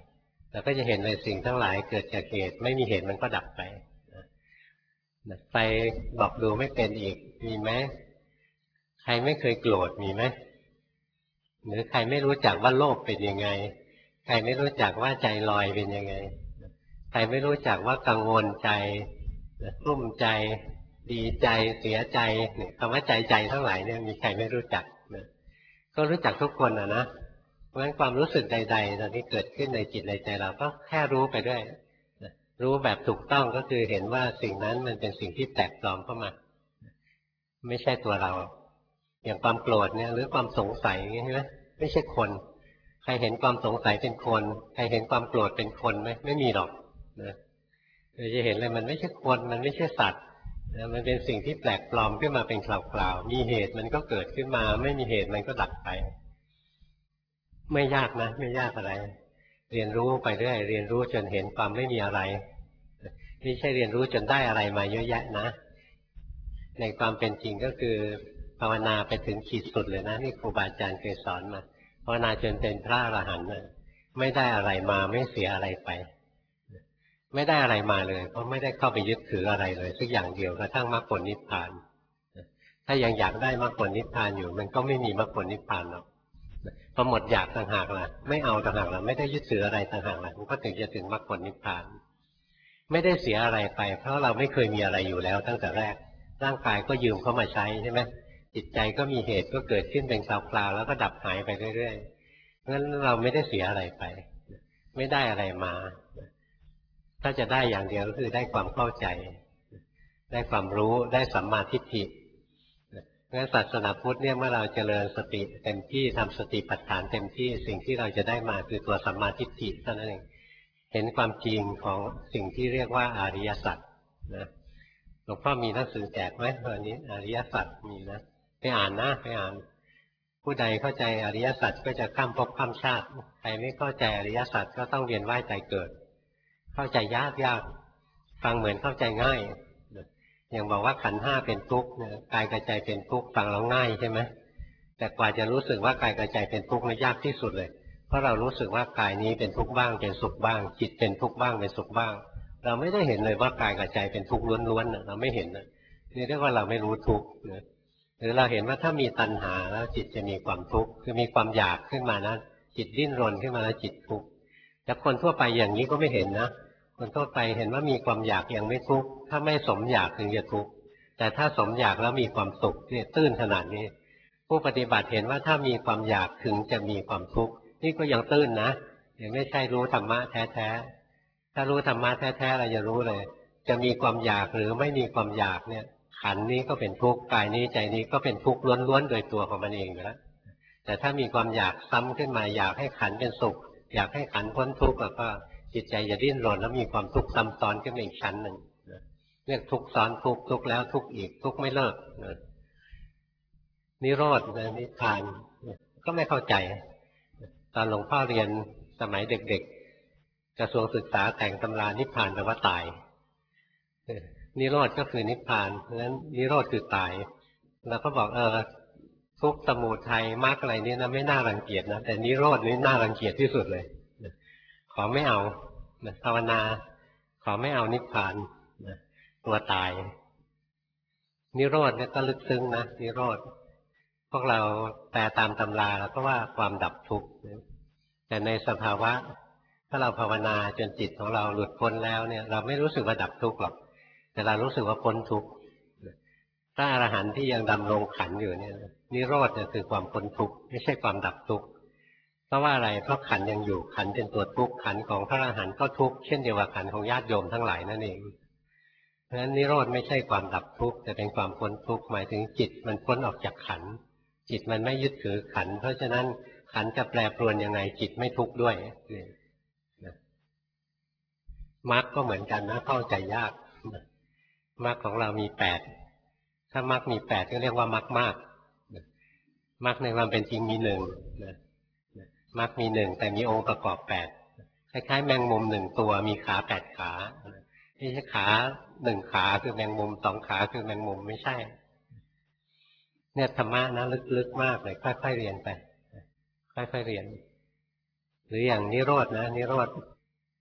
Speaker 1: เราก็จะเห็นเลยสิ่งทั้งหลายเกิดจากเหตุไม่มีเหตุมันก็ดับไปไฟบอกดูไม่เป็นอีกมีไหมใครไม่เคยโกรธมีไหมหรือใครไม่รู้จักว่าโลภเป็นยังไงใครไม่รู้จักว่าใจลอยเป็นยังไงใครไม่รู้จักว่ากังวลใจกลุ้มใจดีใจเสียใจคำว่าใจทั้งหลายเนี่ยมีใครไม่รู้จักนะก็รู้จักทุกคนนะเพราะฉะนั้นความรู้สึกใดๆตอนนี้เกิดขึ้นในจิตในใจเราก็แค่รู้ไปด้วยรู้แบบถูกต้องก็คือเห็นว่าสิ่งนั้นมันเป็นสิ่งที่แปลกปลอมเข้ามาไม่ใช่ตัวเราอย่างความโกรธเนี่ยหรือความสงสัยอย่างนี้ใช่ไหมไม่ใช่คนใครเห็นความสงสัยเป็นคนใครเห็นความโกรธเป็นคนไหมไม่มีหรอกนะเราจะเห็นเลยมันไม่ใช่คนมันไม่ใช่สัตว์มันเป็นสิ่งที่แปลกปลอมขึ้นมาเป็นคราวๆมีเหตุมันก็เกิดขึ้นมาไม่มีเหตุมันก็ดับไปไม่ยากนะไม่ยากอะไรเรียนรู้ไปเรื่อยเรียนรู้จนเห็นความไม่มีอะไรไม่ใช่เรียนรู้จนได้อะไรมาเยอะแยะนะในความเป็นจริงก็คือภาวนาไปถึงขีดสุดเลยนะนี่ครูบาอาจารย์เคยสอนมาภาวนาจนเป็นพระอรหันต์ไม่ได้อะไรมาไม่เสียอะไรไปไม่ได้อะไรมาเลยเพราะไม่ได้เข้าไปยึดถืออะไรเลยสักอย่างเดียวกระทั่งมรรคผลนิพพานถ้ายังอยากได้มรรคผลนิพพานอยู่มันก็ไม่มีมรรคผลนิพพานหรอกพอหมดอยากต่างหากล่ะไม่เอาต่างหากล่ะไม่ได้ยึดถืออะไรต่างหากล่ะมันก็ถึงจะถึงมรรคผลนิพพานไม่ได้เสียอะไรไปเพราะเราไม่เคยมีอะไรอยู่แล้วตั้งแต่แรกร่างกายก็ยืมเข้ามาใช้ใช่ไหมจิตใจก็มีเหตุก็เกิดขึ้นเป็นคราวๆแล้วก็ดับหายไปเรื่อยๆเพราะฉะนั้นเราไม่ได้เสียอะไรไปไม่ได้อะไรมาถ้าจะได้อย่างเดียวก็คือได้ความเข้าใจได้ความรู้ได้สัมมาทิฏฐิงั้นศาสนาพุทธเนี่ยเมื่อเราเจริญสติเต็มที่ทำสติปัฏฐานเต็มที่สิ่งที่เราจะได้มาคือตัวสัมมาทิฏฐิเท่านั้นเองเห็นความจริงของสิ่งที่เรียกว่าอริยสัจนะหลวงพ่อมีหนังสือแจกไหมวันนี้อริยสัจมีนะไปอ่านนะไปอ่านผู้ใดเข้าใจอริยสัจก็จะข้ามภพข้ามชาติใครไม่เข้าใจอริยสัจก็ต้องเวียนว่ายตายเกิดเข้าใจยากฟังเหมือนเข้าใจง่ายอย่างบอกว่าขันธ์ห้าเป็นทุกข์กายกับใจเป็นทุกข์ฟังแล้วง่ายใช่ไหมแต่กว่าจะรู้สึกว่ากายกับใจเป็นทุกข์นี่ยากที่สุดเลยเพราะเรารู้สึกว่ากายนี้เป็นทุกข์บ้างเป็นสุขบ้างจิตเป็นทุกข์บ้างเป็นสุขบ้างเราไม่ได้เห็นเลยว่ากายกับใจเป็นทุกข์ล้วนๆเราไม่เห็นนี่เรียกว่าเราไม่รู้ทุกข์หรือเราเห็นว่าถ้ามีตัณหาแล้วจิตจะมีความทุกข์คือมีความอยากขึ้นมานะจิตดิ้นรนขึ้นมาแล้วจิตทุกข์แต่คนทั่วไปอย่างนี้ก็ไม่เห็นนะคนทั่วไปเห็นว่ามีความอยากยังไม่ทุกข์ถ้าไม่สมอยากถึงจะทุกข์แต่ถ้าสมอยากแล้วมีความสุขเนี่ยตื้นขนาดนี้ผู้ปฏิบัติเห็นว่าถ้ามีความอยากถึงจะมีความทุกข์นี่ก็ยังตื้นนะยังไม่ใช่รู้ธรรมะแท้ๆถ้ารู้ธรรมะแท้ๆเราจะรู้เลยจะมีความอยากหรือไม่มีความอยากเนี่ยขันธ์นี้ก็เป็นทุกข์กายนี้ใจนี้ก็เป็นทุกข์ล้วนๆโดยตัวของมันเองอยู่แล้วแต่ถ้ามีความอยากซ้ำขึ้นมาอยากให้ขันธ์เป็นสุขอยากให้ขันธ์พ้นทุกข์แล้วก็จิตใจจะดิ้นรนแล้วมีความทุกข์ซ้ำซ้อนขึ้นมาอีกชั้นหนึ่งเรียกทุกข์ซ้อนทุกข์ทุกข์แล้วทุกข์อีกทุกข์ไม่เลิกนิโรธนิพพานก็ไม่เข้าใจตอนหลวงพ่อเรียนสมัยเด็กๆกระทรวงศึกษาแต่งตำรานิพพานแปลว่าตายนิโรธก็คือนิพพานเพราะฉะนั้นนิโรธคือตายเราก็บอกทุกข์สมุทัยมรรคอะไรนี่นะไม่น่ารังเกียจนะแต่นิโรธนี่น่ารังเกียจที่สุดเลยขอไม่เอาภาวนาขอไม่เอานิพพานตัวตายนิโรธเนี่ยก็ลึกซึ้งนะนิโรธพวกเราแปลตามตำราแล้วก็ว่าความดับทุกข์แต่ในสภาวะถ้าเราภาวนาจนจิตของเราหลุดพ้นแล้วเนี่ยเราไม่รู้สึกว่าดับทุกข์หรอกแต่เรารู้สึกว่าพ้นทุกข์พระอรหันต์ที่ยังดำรงขันธ์อยู่เนี่ยนิโรธเนี่ยคือความพ้นทุกข์ไม่ใช่ความดับทุกข์เพราะว่าอะไรเพราะขันธ์ยังอยู่ขันธ์เป็นตัวทุกข์ขันธ์ของพระอรหันต์ก็ทุกข์เช่นเดียวกับขันธ์ของญาติโยมทั้งหลายนั่นเองเพราะฉะนั้นนิโรธไม่ใช่ความดับทุกข์แต่เป็นความพ้นทุกข์หมายถึงจิตมันพ้นออกจากขันธ์จิตมันไม่ยึดถือขันธ์เพราะฉะนั้นขันธ์จะแปรปรวนยังไงจิตไม่ทุกข์ด้วยมรรคก็เหมือนกันนะเข้าใจยากมรรคของเรามี8ถ้ามรรคมี8ก็เรียกว่ามรรคมากมรรคในความเป็นจริงมี1มรรคมี1แต่มีองค์ประกอบ8คล้ายๆแมงมุม1ตัวมีขา8ขาไม่ใช่ขา1ขาคือแมงมุม2ขาคือแมงมุมไม่ใช่เนี่ยธรรมะนะลึกๆมากเลยค่อยๆเรียนไปค่อยๆเรียนหรืออย่างนิโรธนะนิโรธ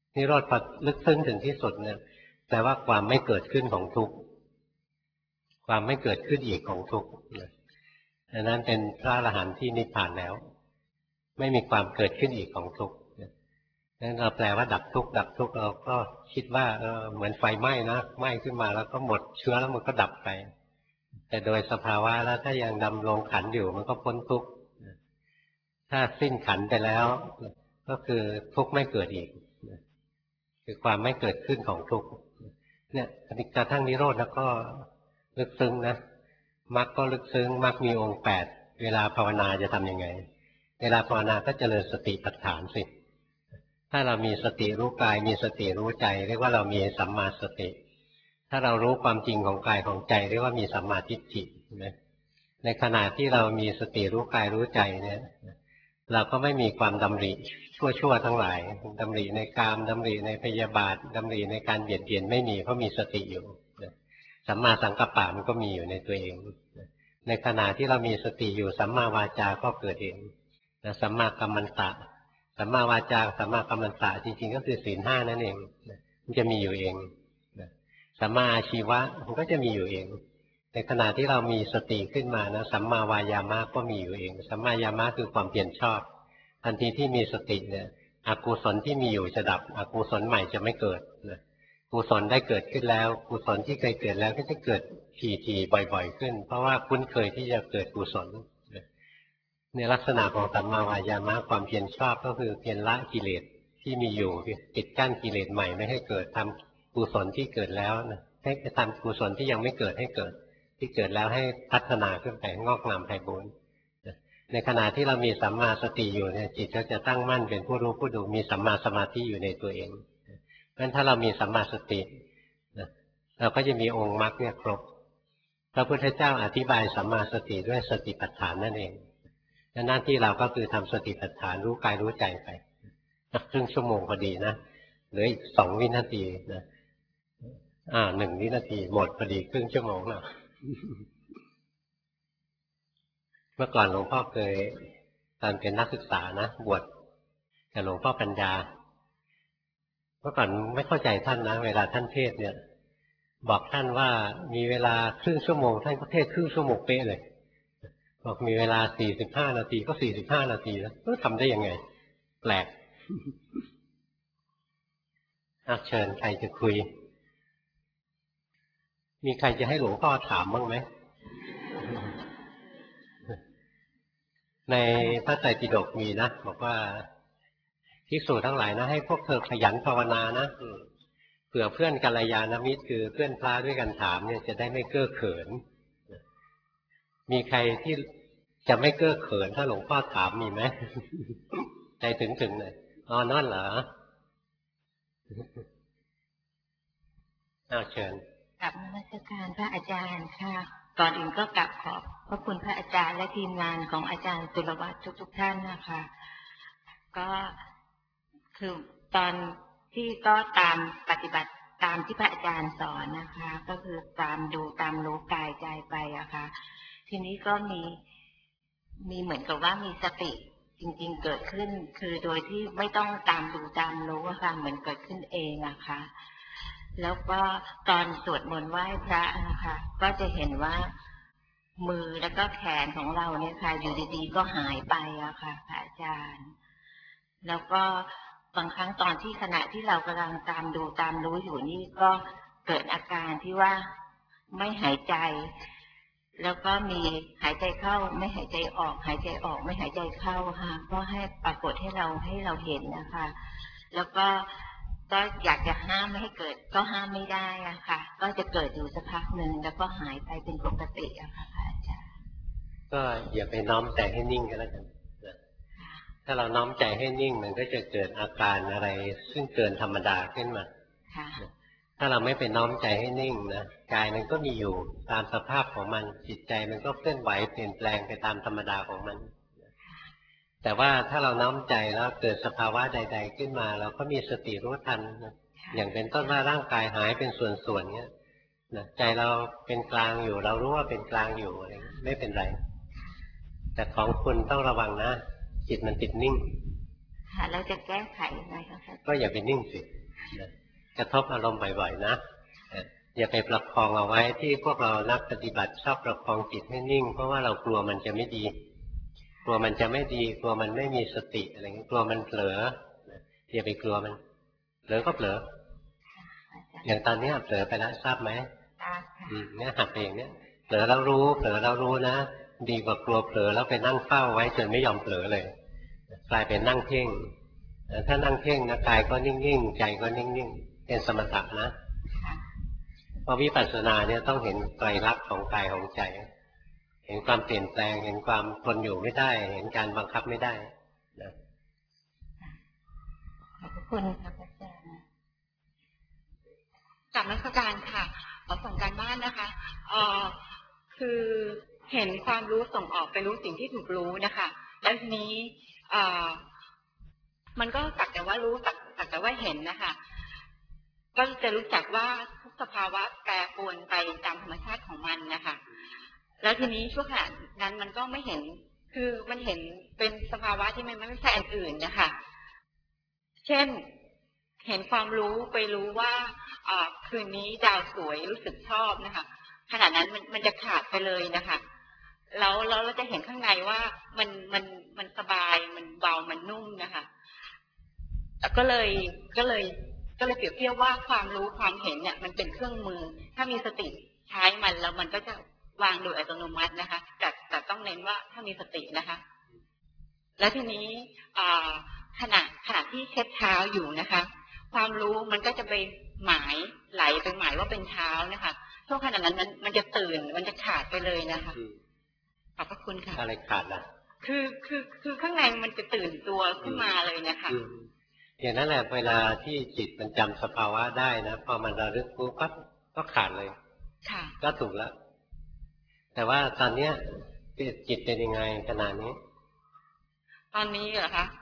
Speaker 1: นิโรธพอลึกซึ้งถึงที่สุดเนี่ยแปลว่าความไม่เกิดขึ้นของทุกข์ความไม่เกิดขึ้นอีกของทุกข์ดังนั้นเป็นพระอรหันต์ที่นิพพานแล้วไม่มีความเกิดขึ้นอีกของทุกข์นั้นเราแปลว่าดับทุกข์ดับทุกข์เราก็คิดว่าเหมือนไฟไหม้นะไหม้ขึ้นมาแล้วก็หมดเชื้อแล้วมันก็ดับไปแต่โดยสภาวะแล้วถ้ายังดำรงขันธ์อยู่มันก็พ้นทุกข์ถ้าสิ้นขันธ์ไปแล้วก็คือทุกข์ไม่เกิดอีกคือความไม่เกิดขึ้นของทุกข์เนี่ยกระทั่งนิโรธแล้วก็ลึกซึ้งนะมรรคก็ลึกซึ้งมรรคมีองค์8เวลาภาวนาจะทำยังไงเวลาภาวนาก็เจริญสติปัฏฐานสิถ้าเรามีสติรู้กายมีสติรู้ใจเรียกว่าเรามีสัมมาสติถ้าเรารู้ความจริงของกายของใจเรียกว่ามีสัมมาทิฏฐินะในขณะที่เรามีสติรู้กายรู้ใจเนี่ยเราก็ไม่มีความดำริชั่วทั้งหลายดำริในกามดำริในพยาบาทดำริในการเบียดเบียนไม่มีเพราะมีสติอยู่สัมมาสังกัปปะมันก็มีอยู่ในตัวเองในขณะที่เรามีสติอยู่สัมมาวาจาก็เกิดเองสัมมากัมมันตะสัมมาวาจาสัมมากัมมันตะจริงๆก็คือศีล5นั่นเองมันจะมีอยู่เองสัมมาอาชีวะมันก็จะมีอยู่เองในขณะที่เรามีสติขึ้นมานะสัมมาวายามะก็มีอยู่เองสัมมายามะคือความเพียรชอบทันทีที่มีสติเนี่ยอกุศลที่มีอยู่จะดับอกุศลใหม่จะไม่เกิดกุศลได้เกิดขึ้นแล้วกุศลที่เคยเกิดแล้วก็จะเกิดทีบ่อยๆขึ้นเพราะว่าคุ้นเคยที่จะเกิดกุศลในลักษณะของสัมมาวายามะความเพียรชอบก็คือเพียรละกิเลสที่มีอยู่ปิดกั้นกิเลสใหม่ไม่ให้เกิดทำกุศลที่เกิดแล้วนะให้ทำกุศลที่ยังไม่เกิดให้เกิดที่เกิดแล้วให้พัฒนาขึ้นไปงอกงามไพบูลย์ในขณะที่เรามีสัมมาสติอยู่เนี่ยจิตก็จะตั้งมั่นเป็นผู้รู้ผู้ดูมีสัมมาสมาธิอยู่ในตัวเองเพราะฉะนั้นถ้าเรามีสัมมาสติเราก็จะมีองค์มรรคเนี่ยครบพระพุทธเจ้าอธิบายสัมมาสติด้วยสติปัฏฐานนั่นเองหน้าที่เราก็คือทำสติปัฏฐานรู้กายรู้ใจไปครึ่งชั่วโมงพอดีนะเหลืออีก2 วินาทีนะ1 วินาทีหมดพอดีครึ่งชั่วโมงแล้วเมื่อก่อนหลวงพ่อเคยตอนเป็นนักศึกษานะบวชกับหลวงพ่อปัญญาเมื่อก่อนไม่เข้าใจท่านนะเวลาท่านเทศเนี่ยบอกท่านว่ามีเวลาครึ่งชั่วโมงท่านก็เทศครึ่งชั่วโมงเป๊ะเลยบอกมีเวลา45 นาทีก็45 นาทีแล้วทำได้ยังไงแปลกเชิญใครจะคุยมีใครจะให้หลวงพ่อถามบ้างไหมในพระไตรปิฎกมีนะบอกว่าภิกษุทั้งหลายนะให้พวกเธอขยันภาวนานะเผื่อเพื่อนกัลยาณมิตรคือเพื่อนพระด้วยกันถามเนี่ยจะได้ไม่เก้อเขินมีใครที่จะไม่เก้อเขินถ้าหลวงพ่อถามมีไหมใจถึงเลยนั่นเหรอเชิญ
Speaker 2: กลับนมัสการพระอาจารย์ค่ะก่อนอื่นก็กลับขอบพระคุณพระอาจารย์และทีมงานของอาจารย์สุรวัตรทุกท่านนะคะก็คือตอนที่ก็ตามปฏิบัติตามที่พระอาจารย์สอนนะคะก็คือตามดูตามรู้กายใจไปอะค่ะทีนี้ก็มีเหมือนกับว่ามีสติจริงๆเกิดขึ้นคือโดยที่ไม่ต้องตามดูตามรู้อะค่ะเหมือนเกิดขึ้นเองอะค่ะแล้วก็ตอนสวดมนต์ไหว้พระนะคะก็จะเห็นว่ามือแล้วก็แขนของเราเนี่ยค่ะอยู่ดีๆก็หายไปอะค่ะพระอาจารย์แล้วก็บางครั้งตอนที่ขณะที่เรากำลังตามดูตามรู้อยู่นี่ก็เกิดอาการที่ว่าไม่หายใจแล้วก็มีหายใจเข้าไม่หายใจออกหายใจออกไม่หายใจเข้าค่ะก็ให้ปรากฏให้เราเห็นนะคะแล้วก็อยากจะห้ามไม่ให้เกิดก็ห้ามไม่ได้อะค่ะก็จะเกิดอยู่สักพักหนึ่งแล้วก็หายไปเป็นปกติอะค่ะอาจารย์
Speaker 1: ก็อย่าไปน้อมใจให้นิ่งกันแล้วกันถ้าเราน้อมใจให้นิ่งมันก็จะเกิดอาการอะไรซึ่งเกินธรรมดาขึ้นมาถ้าเราไม่ไปน้อมใจให้นิ่งนะกายมันก็มีอยู่ตามสภาพของมันจิตใจมันก็เคลื่อนไหวเปลี่ยนแปลงไปตามธรรมดาของมันแต่ว่าถ้าเราน้อมใจแล้วเกิดสภาวะใดๆขึ้นมาเราก็มีสติรู้ทันอย่างเป็นต้นว่าร่างกายหายเป็นส่วนๆเนี้ยใจเราเป็นกลางอยู่เรารู้ว่าเป็นกลางอยู่อะไรไม่เป็นไรแต่ของคุณต้องระวังนะจิตมันติดนิ่ง
Speaker 2: ค่ะแล้วจะแก้ไขยังไงคะ
Speaker 1: ก็อย่าไปนิ่งสิกระทบอารมณ์บ่อยๆนะอย่าไปประคองเอาไว้ที่พวกเรานักปฏิบัติชอบประคองจิตให้นิ่งเพราะว่าเรากลัวมันจะไม่ดีกลัวมันจะไม่ดีกลัวมันไม่มีสติอะไรเงี้ยกลัวมันเผลออย่าไปกลัวมันเผลอก็เผลออย่างตอนนี้เผลอไปแล้วทราบไหมเนี่ยหัดไปอย่างเนี้ยเผลอแล้วรู้เผลอแล้วรู้นะดีกว่ากลัวเผลอแล้วไปนั่งเฝ้าไว้จนไม่ยอมเผลอเลยกลายเป็นนั่งเพ่งถ้านั่งเพ่งนะกายก็นิ่งๆใจก็นิ่งๆเป็นสมถะนะพอวิปัสสนาเนี่ยต้องเห็นไตรลักษณ์ของกายของใจเห็นความเปลี่ยนแปลงเห็นความทนอยู่ไม่ได้เห็นการบังคับไม่ได้นะ
Speaker 2: ขอบคุณครับอาจารย์
Speaker 3: กลับนมัสการค่ะขอส่งการบ้านนะคะคือเห็นความรู้ส่งออกไปรู้สิ่งที่ถูกรู้นะคะแล้วทีนี้มันก็สักแต่ว่ารู้สักแต่ว่าเห็นนะคะก็จะรู้จักว่าทุกสภาวะแปรปรวนไปตามธรรมชาติของมันนะคะแล้วทีนี้ช่วงขณะนั้นมันก็ไม่เห็นคือมันเห็นเป็นสภาวะที่มันไม่ใช่อันอื่นนะคะเช่นเห็นความรู้ไปรู้ว่าคืนนี้ดาวสวยรู้สึกชอบนะคะขณะนั้นมันจะขาดไปเลยนะคะแล้วเราจะเห็นข้างในว่ามันสบายมันเบามันนุ่มนะคะก็เลยเปรียบเทียบว่าความรู้ความเห็นเนี่ยมันเป็นเครื่องมือถ้ามีสติใช้มันแล้วมันก็จะวางโดยอัตโนมัตินะคะแต่ต้องเน้นว่าถ้ามีสตินะคะแล้วทีนี้ขณะที่เช็ดเท้าอยู่นะคะความรู้มันก็จะไปไหลไปหมายว่าเป็นเท้านะคะช่วงขณะนั้นมันจะตื่นมันจะขาดไปเลยนะคะขอบพระคุณค่ะ
Speaker 1: อะไรขาดล่ะ
Speaker 3: คือข้างในมันจะตื่นตัวขึ้นมาเลยนะคะ
Speaker 1: อย่างนั้นแหละเวลาที่จิตมันจำสภาวะได้นะพอมันระลึกรู้ปั๊บก็ขาดเลย
Speaker 3: ค่ะก็
Speaker 1: ถูกแล้วแต่ว่าตอนเนี้ยจิตเป็นยังไงขณะนี้
Speaker 3: ตอนนี้เหรอคะ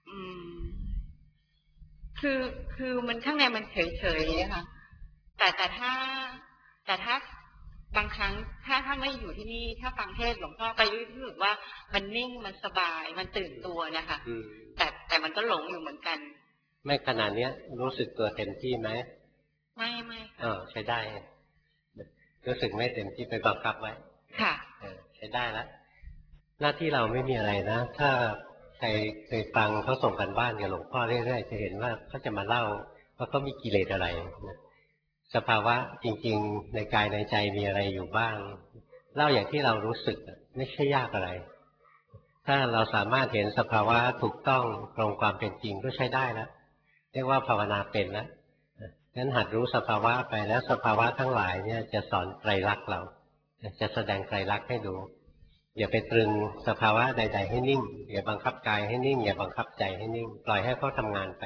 Speaker 3: คือมันข้างในมันเฉยๆนะคะแต่ถ้าบางครั้งถ้าไม่อยู่ที่นี่ถ้าฟังเทศหลวงพ่อไปรู้สึกว่ามันนิ่งมันสบายมันตื่นตัวนะคะแต่มันก็หลงอยู่เหมือนกัน
Speaker 1: ไม่ขนาดนี้รู้สึกตัวเต็มที่ไหม
Speaker 3: ไม่
Speaker 1: ใช้ได้รู้สึกไม่เต็มที่ไปบังคับไว้
Speaker 3: ค่ะ
Speaker 1: ใช้ได้แล้วหน้าที่เราไม่มีอะไรนะถ้าใครเคยฟังเขาส่งกันบ้านกับหลวงพ่อเรื่อยๆจะเห็นว่าเขาจะมาเล่าว่าเขามีกิเลสอะไรสภาวะจริงๆในกายในใจมีอะไรอยู่บ้างเล่าอย่างที่เรารู้สึกไม่ใช่ยากอะไรถ้าเราสามารถเห็นสภาวะถูกต้องตรงความเป็นจริงก็ใช้ได้แล้วเรียกว่าภาวนาเป็นแล้วงั้นหัดรู้สภาวะไปแล้วสภาวะทั้งหลายเนี่ยจะสอนไตรลักษณ์เราจะแสดงไตรลักษณ์ให้ดูอย่าไปตรึงสภาวะใดๆให้นิ่งอย่าบังคับกายให้นิ่งอย่าบังคับใจให้นิ่งปล่อยให้เขาทำงานไป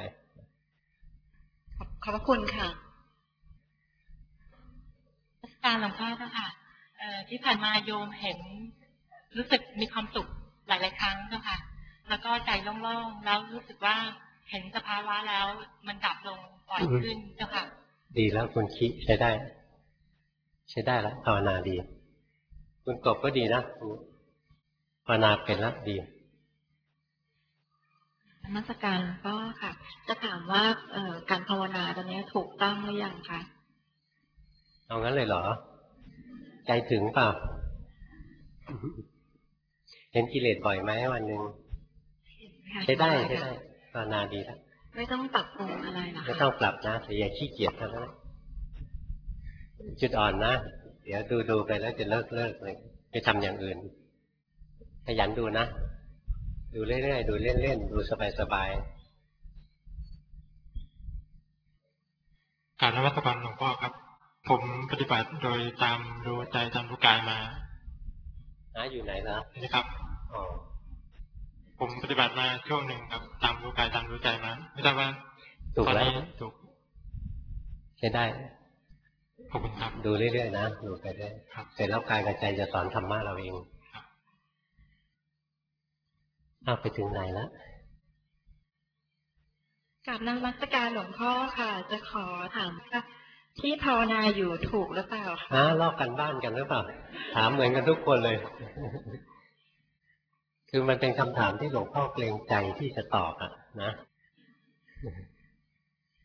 Speaker 3: ขอบคุณค่ะ
Speaker 4: การหลวงพ่อเจ้าค่ะที่ผ่านมาโยมเห็นรู้สึกมีความสุขหลายๆครั้งเจ้าค่ะแล้วก็ใจโล่งๆแล้วรู้สึกว่าเห็นสภาวะแล้วมันดับลงปล่อยขึ้นเจ้าค่ะ
Speaker 1: ดีแล้วคุณคิใช้ได้แล้วภาวนาดีคุณกบก็ดีนะภาวนาเป็นแล้วดี
Speaker 5: นมัสการก็ค่ะจะถามว่าการภาวนาตอนนี้ถูกต้องหรือยังคะ
Speaker 1: เอางั้นเลยเหรอใจถึงเปล่าเห็นกิเลสบ่อยไหมวันหนึ่งใช้ได้ภาวนาดีแล้ว
Speaker 5: ไม่ต้องปรับปรุงอะไรหรอ
Speaker 1: ไม่ต้องปรับนะแต่อย่าขี้เกียจเท่านั้นจุดอ่อนนะเดี๋ยวดูไปแล้วจะเลิกเลยไปทำอย่างอื่นขยันดูนะดูเรื่อยๆดูเล่นๆดูสบาย
Speaker 6: ๆการนมัสการหลวงพ่อครับผมปฏิบัติโดยตามรู้ใจตามรู้กายมา
Speaker 1: อยู่ไหนล่ะ
Speaker 6: นี่ครับผมปฏิบัติมาช่วงหนึ่งครับตามรู้กายตามรู้ใจมาไม่ทราบว่า
Speaker 1: ถูกแล้ว
Speaker 6: ถูก
Speaker 1: ใช้ได้
Speaker 6: ขอบคุณครับ
Speaker 1: ดูเรื่อยๆนะดูไปได้เสร็จแล้วกายกับใจจะสอนธรรมะเราเองไปถึงไหนแล้ว
Speaker 5: กับนมัสการหลวงพ่อค่ะจะขอถามว่าที่ภาวนาอยู่ถูกหรือเปล่าคะ
Speaker 1: ลอกกันบ้านกันหรือเปล่าถามเหมือนกันทุกคนเลยคือมันเป็นคำถามที่หลวงพ่อเกรงใจที่จะตอบนะ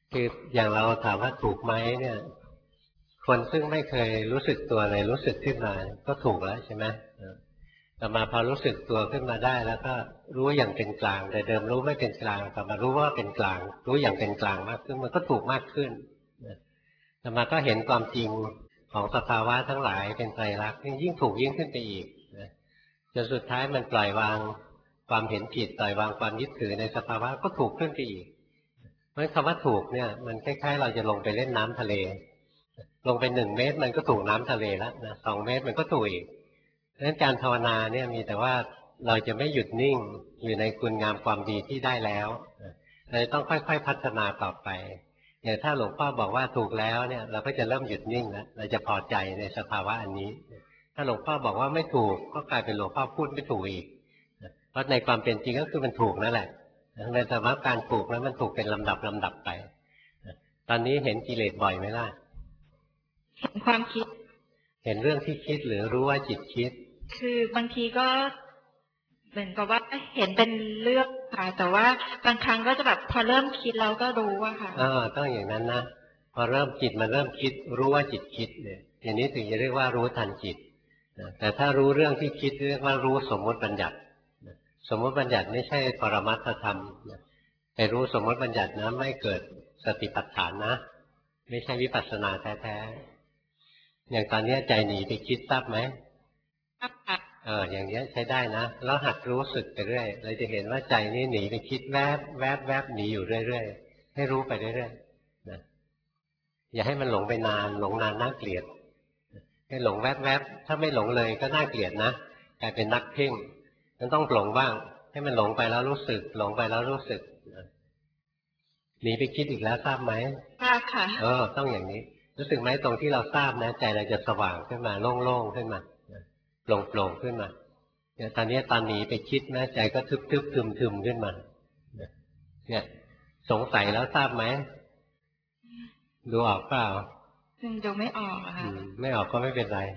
Speaker 1: คืออย่างเราถามว่าถูกไหมเนี่ย คนซึ่งไม่เคยรู้สึกตัวเลยรู้สึกขึ้นมาก็ถูกแล้วใช่ไหมต่อมาพอรู้สึกตัวขึ้นมาได้แล้วก็รู้อย่างเป็นกลางแต่เดิมรู้ไม่เป็นกลางต่อมารู้ว่าเป็นกลางรู้อย่างเป็นกลางมากขึ้นมันก็ถูกมากขึ้นต่อมาก็เห็นความจริงของสภาวะทั้งหลายเป็นไตรลักษณ์ยิ่งถูกยิ่งขึ้นไปอีกจนสุดท้ายมันปล่อยวางความเห็นผิดปล่อยวางความยึดถือในสภาวะก็ถูกขึ้นไปอีกเพราะคำว่าถูกเนี่ยมันคล้ายๆเราจะลงไปเล่นน้ำทะเลลงไป1 เมตรมันก็ถูกน้ำทะเลแล้วนะ2 เมตรมันก็ถูกอีกดังนั้นการภาวนาเนี่ยมีแต่ว่าเราจะไม่หยุดนิ่งอยู่ในคุณงามความดีที่ได้แล้วเราต้องค่อยๆพัฒนาต่อไปอย่างถ้าหลวงพ่อบอกว่าถูกแล้วเนี่ยเราก็จะเริ่มหยุดนิ่งแล้วเราจะพอใจในสภาวะอันนี้ถ้าหลวงพ่อบอกว่าไม่ถูกก็กลายเป็นหลวงพ่อพูดไม่ถูกอีกเพราะในความเป็นจริงก็คือมันถูกนั่นแหละในสภาวะการถูกแล้วมันถูกเป็นลำดับไปตอนนี้เห็นกิเลสบ่อยไหมล่ะ
Speaker 5: เห็นความคิด
Speaker 1: เห็นเรื่องที่คิดหรือรู้ว่าจิตคิด
Speaker 5: คือบางทีก็เหมือนกับว่าเห็นเป็นเรื่องค่ะแต่ว่าบางครั้งก็จะแบบพอเริ่มคิดเราก็รู้ว่าค่ะ
Speaker 1: ต้องอย่างนั้นนะพอเริ่มจิตมันเริ่มคิดรู้ว่าจิตคิดเนี่ยอย่างนี้ถึงจะเรียกว่ารู้ทันจิตแต่ถ้ารู้เรื่องที่คิดเรียกว่ารู้สมมติบัญญัติสมมติบัญญัติไม่ใช่ปรมัตถธรรมไปรู้สมมติบัญญัตินะไม่เกิดสติปัฏฐานนะไม่ใช่วิปัสสนาแท้ๆอย่างตอนนี้ใจหนีไปคิดทราบไหมอย่างนี้ใช้ได้นะแล้วหัดรู้สึกไปเรื่อยเราจะเห็นว่าใจนี้หนีไปคิดแวบแวบแวบหนีอยู่เรื่อยๆให้รู้ไปเรื่อยๆนะอย่าให้มันหลงไปนานหลงนานน่าเกลียดให้หลงแวบแวบถ้าไม่หลงเลยก็น่าเกลียดนะกลายเป็นนักเพ่งมันต้องหลงบ้างให้มันหลงไปแล้วรู้สึกหลงไปแล้วรู้สึกหนีไปคิดอีกแล้วทราบไหม
Speaker 5: ทราบค่ะ
Speaker 1: ต้องอย่างนี้รู้สึกไหมตรงที่เราทราบนะใจเราจะสว่างขึ้นมาโล่งๆขึ้นมาโปร่งขึ้นมาเนี่ยตอนนี้ตอนหนีไปคิดนะใจก็ทึบๆทึมๆขึ้นมาเนี่ยสงสัยแล้วทราบไหมดูออกเปล่า
Speaker 5: ดูไม่ออกค่ะ
Speaker 1: ไม่ออกก็ไม่เป็นไร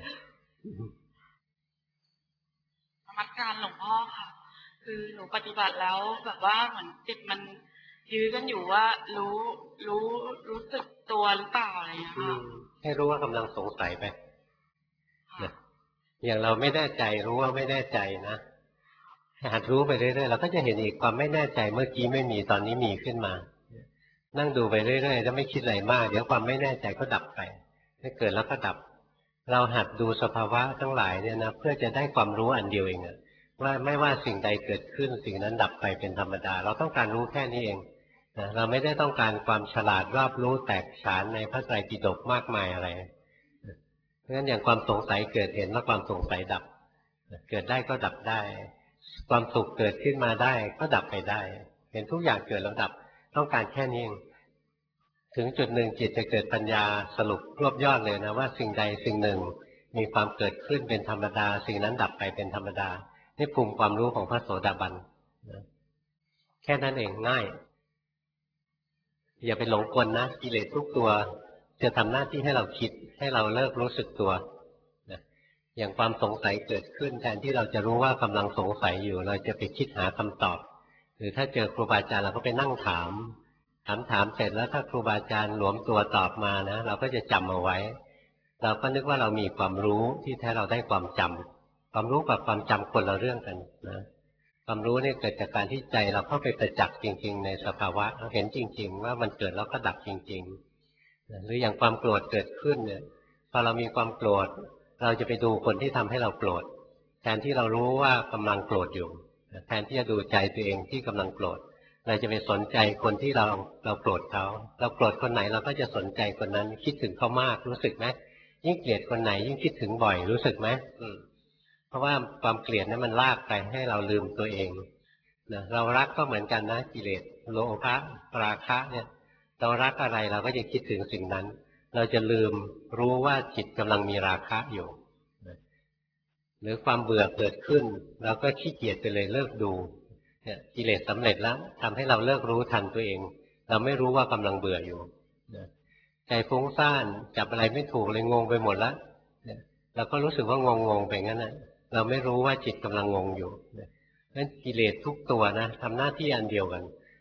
Speaker 4: นมัสการหลวงพ่อค่ะคือหนูปฏิบัติแล้วแบบว่าเหมือนจิตมันยื้อกันอยู่ว่ารู้สึกตัวหรือเปล่าอะไรอย่างเงี้ยค่ะ
Speaker 1: ให้รู้ว่ากำลังสงสัยไปนะอย่างเราไม่แน่ใจรู้ว่าไม่แน่ใจนะหัดรู้ไปเรื่อยๆเราก็จะเห็นอีกความไม่แน่ใจเมื่อกี้ไม่มีตอนนี้มีขึ้นมานั่งดูไปเรื่อยๆแล้วไม่คิดอะไรมากเดี๋ยวความไม่แน่ใจก็ดับไปถ้าเกิดแล้วก็ดับเราหัดดูสภาวะทั้งหลายเนี่ยนะเพื่อจะได้ความรู้อันเดียวเองว่าไม่ว่าสิ่งใดเกิดขึ้นสิ่งนั้นดับไปเป็นธรรมดาเราต้องการรู้แค่นี้เองเราไม่ได้ต้องการความฉลาดรอบรู้แตกฉานในพระไตรปิฎกมากมายอะไรเพราะฉะนั้นอย่างความสงสัยเกิดเห็นแล้วความสงสัยดับเกิดได้ก็ดับได้ความสุขเกิดขึ้นมาได้ก็ดับไปได้เห็นทุกอย่างเกิดแล้วดับต้องการแค่นี้เองถึงจุดหนึ่งจิตจะเกิดปัญญาสรุปรวบยอดเลยนะว่าสิ่งใดสิ่งหนึ่งมีความเกิดขึ้นเป็นธรรมดาสิ่งนั้นดับไปเป็นธรรมดานี่ภูมิความรู้ของพระโสดาบันแค่นั้นเองง่ายอย่าไปหลงกลนะกิเลสทุกตัวจะทำหน้าที่ให้เราคิดให้เราเลิกรู้สึกตัวอย่างความสงสัยเกิดขึ้นแทนที่เราจะรู้ว่ากำลังสงสัยอยู่เราจะไปคิดหาคำตอบหรือถ้าเจอครูบาอาจารย์เราก็ไปนั่งถามเสร็จแล้วถ้าครูบาอาจารย์หลวมตัวตอบมานะเราก็จะจำเอาไว้เราก็นึกว่าเรามีความรู้ที่แท้เราได้ความจำความรู้กับความจำคนละเรื่องกันนะความรู้นี่เกิดจากการที่ใจเราเข้าไปประจักษ์จริงๆในสภาวะเราเห็นจริงๆว่ามันเกิดแล้วก็ดับจริงๆหรืออย่างความโกรธเกิดขึ้นเนี่ยพอเรามีความโกรธเราจะไปดูคนที่ทำให้เราโกรธแทนที่เรารู้ว่ากำลังโกรธอยู่แทนที่จะดูใจตัวเองที่กำลังโกรธเราจะไปสนใจคนที่เราโกรธเขาเราโกรธคนไหนเราก็จะสนใจคนนั้นคิดถึงเขามากรู้สึกไหมยิ่งเกลียดคนไหนยิ่งคิดถึงบ่อยรู้สึกไหมเพราะว่าความเกลียดนั้นมันลากไปให้เราลืมตัวเองนะเรารักก็เหมือนกันนะกิเลสโลภะราคะเนี่ยเรารักอะไรเราก็จะคิดถึงสิ่งนั้นเราจะลืมรู้ว่าจิตกำลังมีราคะอยู่หรือความเบื่อเกิดขึ้นเราก็ขี้เกียจไปเลยเลิกดูเนี่ยกิเลสสำเร็จแล้วทำให้เราเลิกรู้ทันตัวเองเราไม่รู้ว่ากำลังเบื่ออยู่ใจฟุ้งซ่านจับอะไรไม่ถูกเลยงงไปหมดแล้วเราก็รู้สึกว่างงไปงั้นนะเราไม่รู้ว่าจิตกำลังงงอยู่นั้นกิเลสทุกตัวนะทำหน้าที่อันเดียวกัน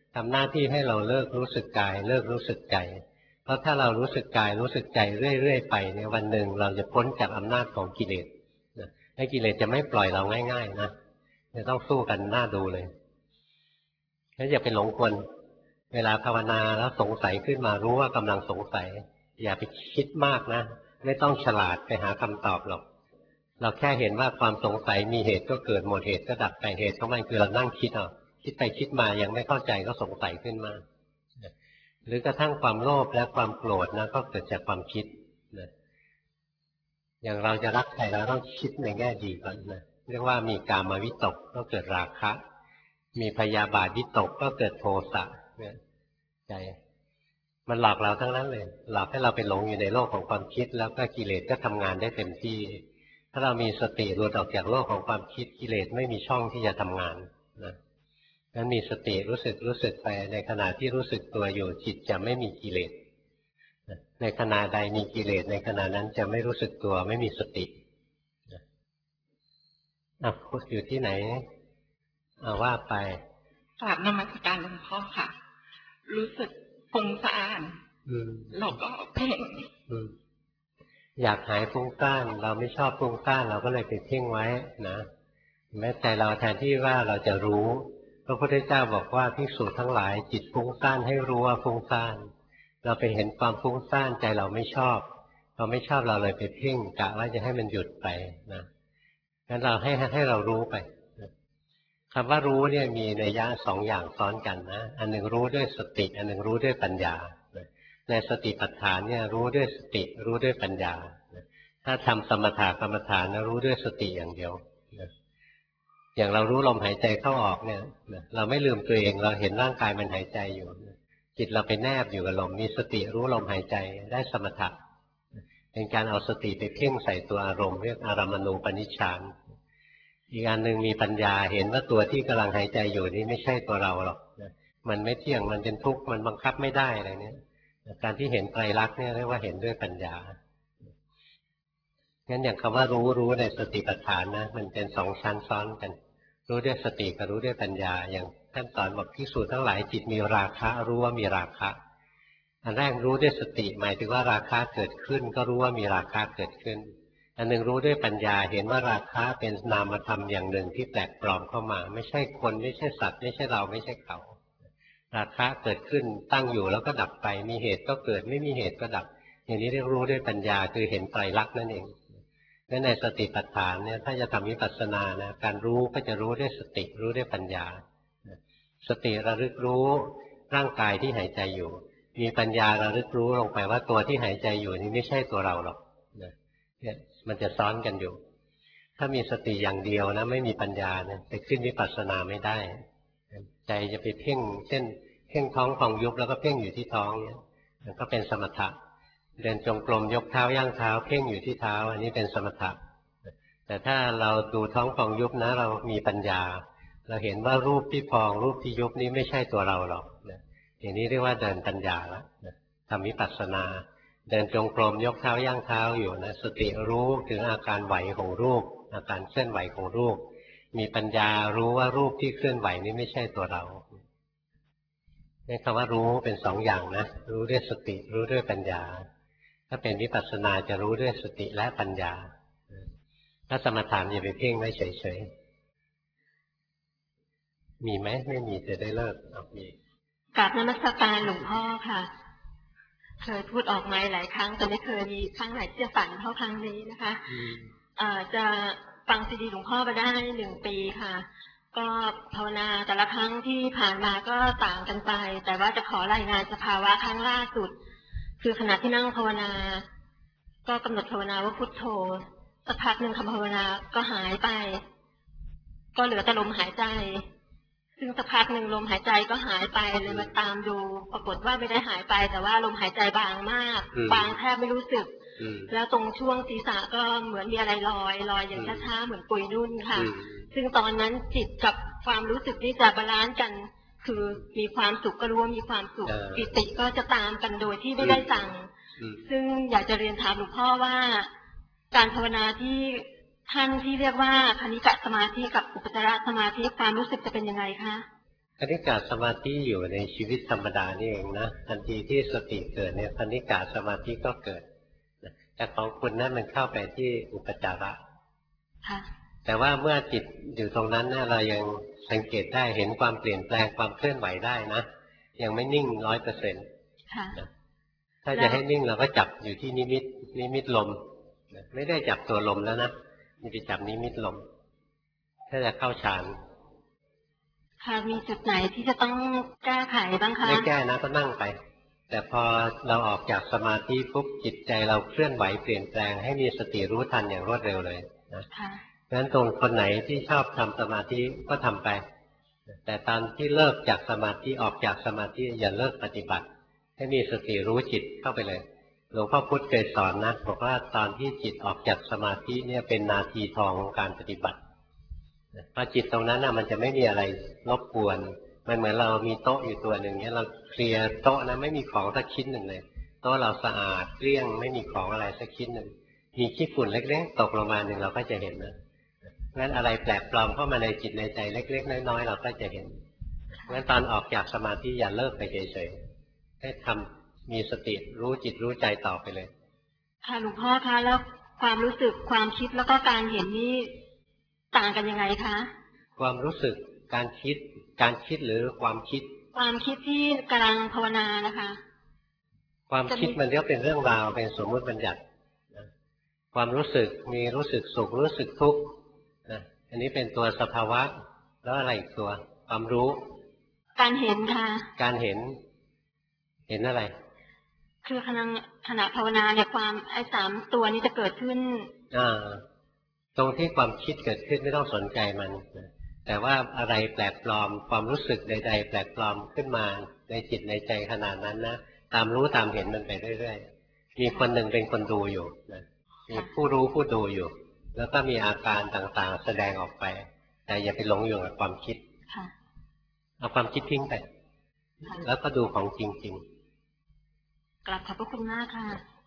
Speaker 1: ทำหน้าที่ให้เราเลิกรู้สึกกายเลิกรู้สึกใจเพราะถ้าเรารู้สึกกายรู้สึกใจเรื่อยๆไปเนี่ยวันหนึ่งเราจะพ้นจากอำนาจของกิเลสนะให้กิเลสจะไม่ปล่อยเราง่ายๆนะจะต้องสู้กันหน้าดูเลยแล้วอย่าไปหลงกลเวลาภาวนาแล้วสงสัยขึ้นมารู้ว่ากำลังสงสัยอย่าไปคิดมากนะไม่ต้องฉลาดไปหาคำตอบหรอกเราแค่เห็นว่าความสงสัยมีเหตุก็เกิดหมดเหตุก็ดับไปเหตุของมันคือเรานั่งคิดเอาคิดไปคิดมายังไม่เข้าใจก็สงสัยขึ้นมาหรือกระทั่งความโลภและความโกรธนะก็เกิดจากความคิดนะอย่างเราจะรักใครเราต้องคิดในแง่ดีก่อนนะเรียกว่ามีกามวิตกก็เกิดราคะมีพยาบาทวิตกก็เกิดโทสะเนี่ยใจมันหลอกเราทั้งนั้นเลยหลอกให้เราไปหลงอยู่ในโลกของความคิดแล้วก็กิเลสก็ทำงานได้เต็มที่ถ้าเรามีสติหลุดออกจากโลกของความคิดกิเลสไม่มีช่องที่จะทำงานนะงั้นมีสติรู้สึกไปในขณะที่รู้สึกตัวอยู่จิตจะไม่มีกิเลสในขณะใดมีกิเลสในขณะนั้นจะไม่รู้สึกตัวไม่มีสติอยู่ที่ไหนว่าไป
Speaker 5: กราบนมัสการหลวงพ่อค่ะรู้สึกฟุ้งซ่านเราก็เพ่ง
Speaker 1: อยากหายฟุ้งซ่านเราไม่ชอบฟุ้งซ่านเราก็เลยไปเพ่งไว้นะแม้ใจเราแทนที่ว่าเราจะรู้พระพุทธเจ้าบอกว่าภิกษุทั้งหลายจิตฟุ้งซ่านให้รู้ว่าฟุ้งซ่านเราไปเห็นความฟุ้งซ่านใจเราไม่ชอบเราไม่ชอบเราเลยไปเพ่งกะว่าจะให้มันหยุดไปนะงั้นเราให้เรารู้ไปคำว่ารู้เนี่ยมีนัยยะสองอย่างซ้อนกันนะอันหนึ่งรู้ด้วยสติอันหนึ่งรู้ด้วยปัญญาในสติปัฏฐานเนี่ยรู้ด้วยสติรู้ด้วยปัญญาถ้าทำสมถะกรรมฐานนะรู้ด้วยสติอย่างเดียวอย่างเรารู้ลมหายใจเข้าออกเนี่ยเราไม่ลืมตัวเองเราเห็นร่างกายมันหายใจอยู่จิตเราไปแนบอยู่กับลมมีสติรู้ลมหายใจได้สมถะเป็นการเอาสติไปเพ่งใส่ตัวอารมณ์เรียกอารามณูปนิชฌานอีกอันหนึ่งมีปัญญาเห็นว่าตัวที่กำลังหายใจอยู่นี้ไม่ใช่ตัวเราหรอกมันไม่เที่ยงมันเป็นทุกข์มันบังคับไม่ได้อะไรเนี่ยการที่เห็นไตรลักษณ์เนี่ยเรียกว่าเห็นด้วยปัญญางั้นอย่างคำว่ารู้ในสติปัฏฐานนะมันเป็นสองชั้นซ้อนกันรู้ด้วยสติกับรู้ด้วยปัญญาอย่างท่านสอนบอกภิกษุทั้งหลายจิตมีราคะรู้ว่ามีราคะอันแรกรู้ด้วยสติหมายถึงว่าราคะเกิดขึ้นก็รู้ว่ามีราคะเกิดขึ้นอันหนึ่งรู้ด้วยปัญญาเห็นว่าราคะเป็นนามธรรมอย่างหนึ่งที่แปลกปลอมเข้ามาไม่ใช่คนไม่ใช่สัตว์ไม่ใช่เราไม่ใช่เขาราคะเกิดขึ้นตั้งอยู่แล้วก็ดับไปมีเหตุก็เกิดไม่มีเหตุก็ดับอย่างนี้เรียกรู้ด้วยปัญญาคือเห็นไตรลักษณ์นั่นเองในสติปัฏฐานเนี่ยถ้าจะทำวิปัสสนานะการรู้ก็จะรู้ด้วยสติรู้ด้วยปัญญาสติระลึกรู้ร่างกายที่หายใจอยู่มีปัญญาระลึกรู้ลงไปว่าตัวที่หายใจอยู่นี้ไม่ใช่ตัวเราหรอกเนี่ยมันจะซ้อนกันอยู่ถ้ามีสติอย่างเดียวนะไม่มีปัญญาเนี่ยไปขึ้นวิปัสสนาไม่ได้ใจจะไปเพ่งเช่นเพ่งท้องพองยุบแล้วก็เพ่งอยู่ที่ท้องเนี่ยก็เป็นสมถะเดินจงกรมยกเท้าย่างเท้าเพ่งอยู่ที่เท้าอันนี้เป็นสมถะแต่ถ้าเราดูท้องพองยุบนะเรามีปัญญาเราเห็นว่ารูปที่พองรูปที่ยุบนี้ไม่ใช่ตัวเราหรอกอย่างนี้เรียกว่าเดินปัญญาแล้วทำวิปัสสนาเดินจงกรมยกเท้าย่างเท้าอยู่นะสติรู้ถึงอาการไหวของรูปอาการเคลื่อนไหวของรูปมีปัญญารู้ว่ารูปที่เคลื่อนไหวนี้ไม่ใช่ตัวเรานี่คำว่ารู้เป็นสองอย่างนะรู้ด้วยสติรู้ด้วยปัญญาถ้าเป็นวิปัสสนาจะรู้ด้วยสติและปัญญาถ้าสมถะอย่าไปเพ่งไว้เฉยๆมีไหมไม่มีจะได้เลิกมี
Speaker 2: กราบนมัสการหลวงพ่อค่ะเคยพูดออกมาหลายครั้งแต่ไม่เคยมีครั้งไหนที่จะฝันเท่าครั้งนี้นะคะจะฟังซีดีหลวงพ่อมาได้1 ปีค่ะก็ภาวนาแต่ละครั้งที่ผ่านมาก็ต่างกันไปแต่ว่าจะขอรายงานสภาวะครั้งล่าสุดคือขณะที่นั่งภาวนาก็กำหนดภาวนาว่าพุทโธสักพักหนึ่งคำภาวนาก็หายไปก็เหลือแต่ลมหายใจซึ่งสักพักหนึ่งลมหายใจก็หายไปเลยมาตามดูปรากฏว่าไม่ได้หายไปแต่ว่าลมหายใจบางมากบางแทบไม่รู้สึกแล้วตรงช่วงศีรษะก็เหมือนมีอะไรลอยอย่างช้าๆเหมือนปุยนุ่นค่ะซึ่งตอนนั้นจิตกับความรู้สึกนี่จะบาลานซ์กันคือมีความสุขก็รู้ว่ามีความสุขปิติก็จะตามกันโดยที่ไม่ได้สั่งซึ่งอยากจะเรียนถามหลวงพ่อว่าการภาวนาที่ท่านที่เรียกว่าคณิกะสมาธิกับอุปจารสมาธิความรู้สึกจะเป็นยังไงคะ
Speaker 1: คณิกาสมาธิอยู่ในชีวิตธรรมดานี่เองนะทันทีที่สติเกิดเนี่ยคณิกาสมาธิก็เกิดแต่ของคุณนั้นมันเข้าไปที่อุปจาระ แต่ว่าเมื่อจิตอยู่ตรงนั้นนะเรายังสังเกตได้เห็นความเปลี่ยนแปลงความเคลื่อนไหวได้นะยังไม่นิ่ง100%ถ้าจะให้นิ่งเราก็จับอยู่ที่นิมิตลมไม่ได้จับตัวลมแล้วนะนี่ไปจับนิมิตลมถ้าจะเข้าฌาน
Speaker 2: ค่ะมีจุดไหนที่จะต้องแก้ไขบ้างคะ
Speaker 1: ไม่แก้นะก็นั่งไปแต่พอเราออกจากสมาธิปุ๊บจิตใจเราเคลื่อนไหวเปลี่ยนแปลงให้มีสติรู้ทันอย่างรวดเร็วเลยนะเพราะฉะนั้นตรงคนไหนที่ชอบทำสมาธิก็ทำไปแต่ตอนที่เลิกจากสมาธิออกจากสมาธิอย่าเลิกปฏิบัติให้มีสติรู้จิตเข้าไปเลยหลวงพ่อพุธเคยสอนนะบอกว่าตอนที่จิตออกจากสมาธิเนี่ยเป็นนาทีทองของการปฏิบัติพอจิตตรงนั้นมันจะไม่มีอะไรรบกวนมันเหมือนเรามีโต๊ะอยู่ตัวหนึ่งเนี่ยเราเคลียร์โต๊ะนะไม่มีของสักชิ้นหนึ่งเลยโต๊ะเราสะอาดเกลี้ยงไม่มีของอะไรสักชิ้นหนึ่งมีขี้ฝุ่นเล็กๆตกลงมาหนึ่งเราก็จะเห็นนะงั้นอะไรแปลกปลอมเข้ามาในจิตในใจเล็กๆน้อยๆเราก็จะเห็นงั้นตอนออกจากสมาธิอย่าเลิกไปเฉยๆให้ทำมีสติรู้จิตรู้ใจต่อไปเลย
Speaker 2: ค่ะหลวงพ่อคะแล้วความรู้สึกความคิดแล้วก็การเห็นนี่ต่างกันยังไงคะ
Speaker 1: ความรู้สึกการคิดหรือความคิด
Speaker 2: ที่กำลังภาวนานะคะ
Speaker 1: ความคิดมันก็เป็นเรื่องราวเป็นสมมติบัญญัติความรู้สึกมีรู้สึกสุขรู้สึกทุกข์นะอันนี้เป็นตัวสภาวะแล้วอะไรอีกตัวความรู้
Speaker 2: การเห็นค่ะ
Speaker 1: การเห็นอะไร
Speaker 2: คือขณะภาวนาเนี่ยความ3ตัวนี้จะเกิดขึ้น
Speaker 1: ตรงที่ความคิดเกิดขึ้นไม่ต้องสนใจมันแต่ว่าอะไรแปลกปลอมความรู้สึกใดๆแปลกปลอมขึ้นมาในจิตในใจขนาดนั้นนะตามรู้ตามเห็นมันไปเรื่อยๆมีคนหนึ่งเป็นคนดูอยู่นะมีผู้รู้ผู้ดูอยู่แล้วก็มีอาการต่างๆแสดงออกไปแต่อย่าไปหลงอยู่กับความคิดเอาความคิดทิ้งไปแล้วก็ดูของจริง
Speaker 2: ๆกราบขอบพระคุณมากค่ะ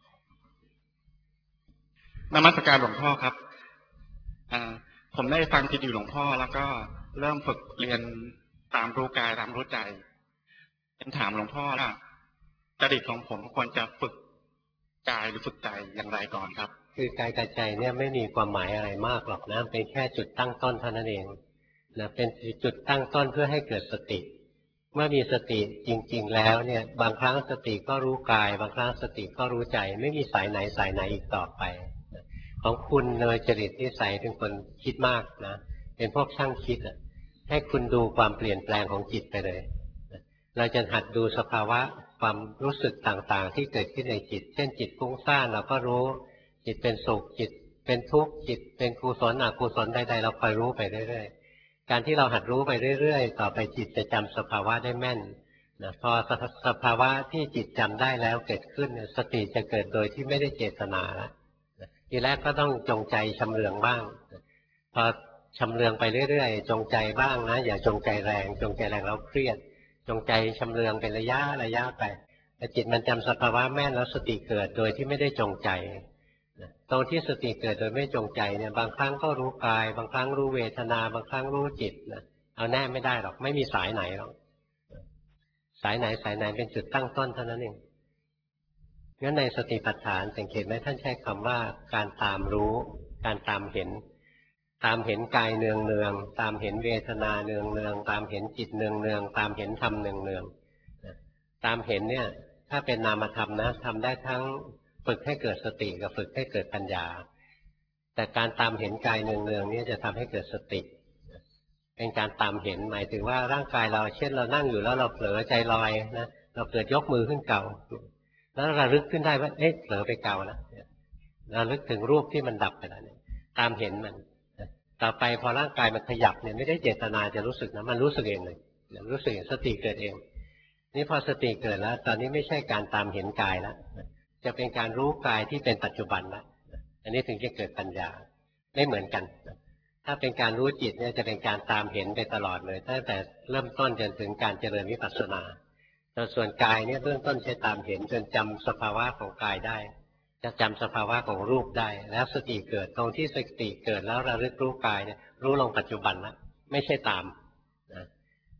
Speaker 7: นมัสการหลวงพ่อครับผมได้ฟังที่อยู่หลวงพ่อแล้วก็เริ่มฝึกเรียนตามรู้กายตามรู้ใจเป็นถามหลวงพ่อว่าจริตของผมควรจะฝึกกายหรือฝึกใจอย่างไรก่อนครับ
Speaker 1: คือกายกับใจเนี่ยไม่มีความหมายอะไรมากหรอกนะเป็นแค่จุดตั้งต้นเท่านั้นเองนะเป็นจุดตั้งต้นเพื่อให้เกิดสติเมื่อมีสติจริงๆแล้วเนี่ยบางครั้งสติก็รู้กายบางครั้งสติก็รู้ใจไม่มีสายไหนอีกต่อไปของคุณโดยจริตนิสัยเป็นคนคิดมากนะเป็นพวกช่างคิดให้คุณดูความเปลี่ยนแปลงของจิตไปเลยเราจะหัดดูสภาวะความรู้สึกต่างๆที่เกิดขึ้นในจิตเช่นจิตฟุ้งซ่านเราก็รู้จิตเป็นสุขจิตเป็นทุกข์จิตเป็นกุศลอกุศลใดๆเราคอยรู้ไปเรื่อยๆการที่เราหัดรู้ไปเรื่อยๆต่อไปจิตจะจำสภาวะได้แม่นนะพอสภาวะที่จิตจำได้แล้วเกิดขึ้นสติจะเกิดโดยที่ไม่ได้เจตนาแล้วทีแรกก็ต้องจงใจชำเลืองบ้างพอชำเลืองไปเรื่อยๆจงใจบ้างนะอย่าจงใจแรงจงใจแรงแล้วเครียดจงใจชำเลืองเป็นระยะไปแต่จิตมันจำสภาวะแม่นแล้วสติเกิดโดยที่ไม่ได้จงใจตรงที่สติเกิดโดยไม่จงใจเนี่ยบางครั้งก็รู้กายบางครั้งรู้เวทนาบางครั้งรู้จิตนะเอาแน่ไม่ได้หรอกไม่มีสายไหนหรอกสายไหนเป็นจุดตั้งต้นเท่านั้นเองงั้นในสติปัฏฐานสังเกตไหมท่านใช้คำว่าการตามรู้การตามเห็นกายเนืองตามเห็นเวทนาเนืองตามเห็นจิตเนืองตามเห็นธรรมเนืองตามเห็นเนี่ยถ้าเป็นนามธรรมนะทำได้ทั้งฝึกให้เกิดสติกับฝึกให้เกิดปัญญาแต่การตามเห็นกายเนืองนี่จะทำให้เกิดสติเป็นการตามเห็นหมายถึงว่าร่างกายเราเช่นเรานั่งอยู่แล้วเราเผลอใจลอยนะเราเกิดยกมือขึ้นเก่าแล้วระลึกขึ้นได้ว่าเอ๊ะเผลอไปเก่าแล้วระลึกถึงรูปที่มันดับไปแล้วเนี่ยตามเห็นมันต่อไปพอร่างกายมันขยับเนี่ยไม่ได้เจตนาจะรู้สึกนะมันรู้สึกเองเลยรู้สึกสติเกิดเองนี่พอสติเกิดแล้วตอนนี้ไม่ใช่การตามเห็นกายแล้วจะเป็นการรู้กายที่เป็นปัจจุบันแล้วอันนี้ถึงจะเกิดปัญญาไม่เหมือนกันถ้าเป็นการรู้จิตเนี่ยจะเป็นการตามเห็นไปตลอดเลยตั้งแต่เริ่มต้นจนถึงการเจริญวิปัสสนาแต่ส่วนกายเนี่ยเบื้องต้นใช้ตามเห็นจนจำสภาวะของกายได้จะจำสภาวะของรูปได้แล้วสติเกิดตรงที่สติเกิดแล้วระลึกรู้กายเนี่ยรู้ลงปัจจุบันแล้วไม่ใช่ตามนะ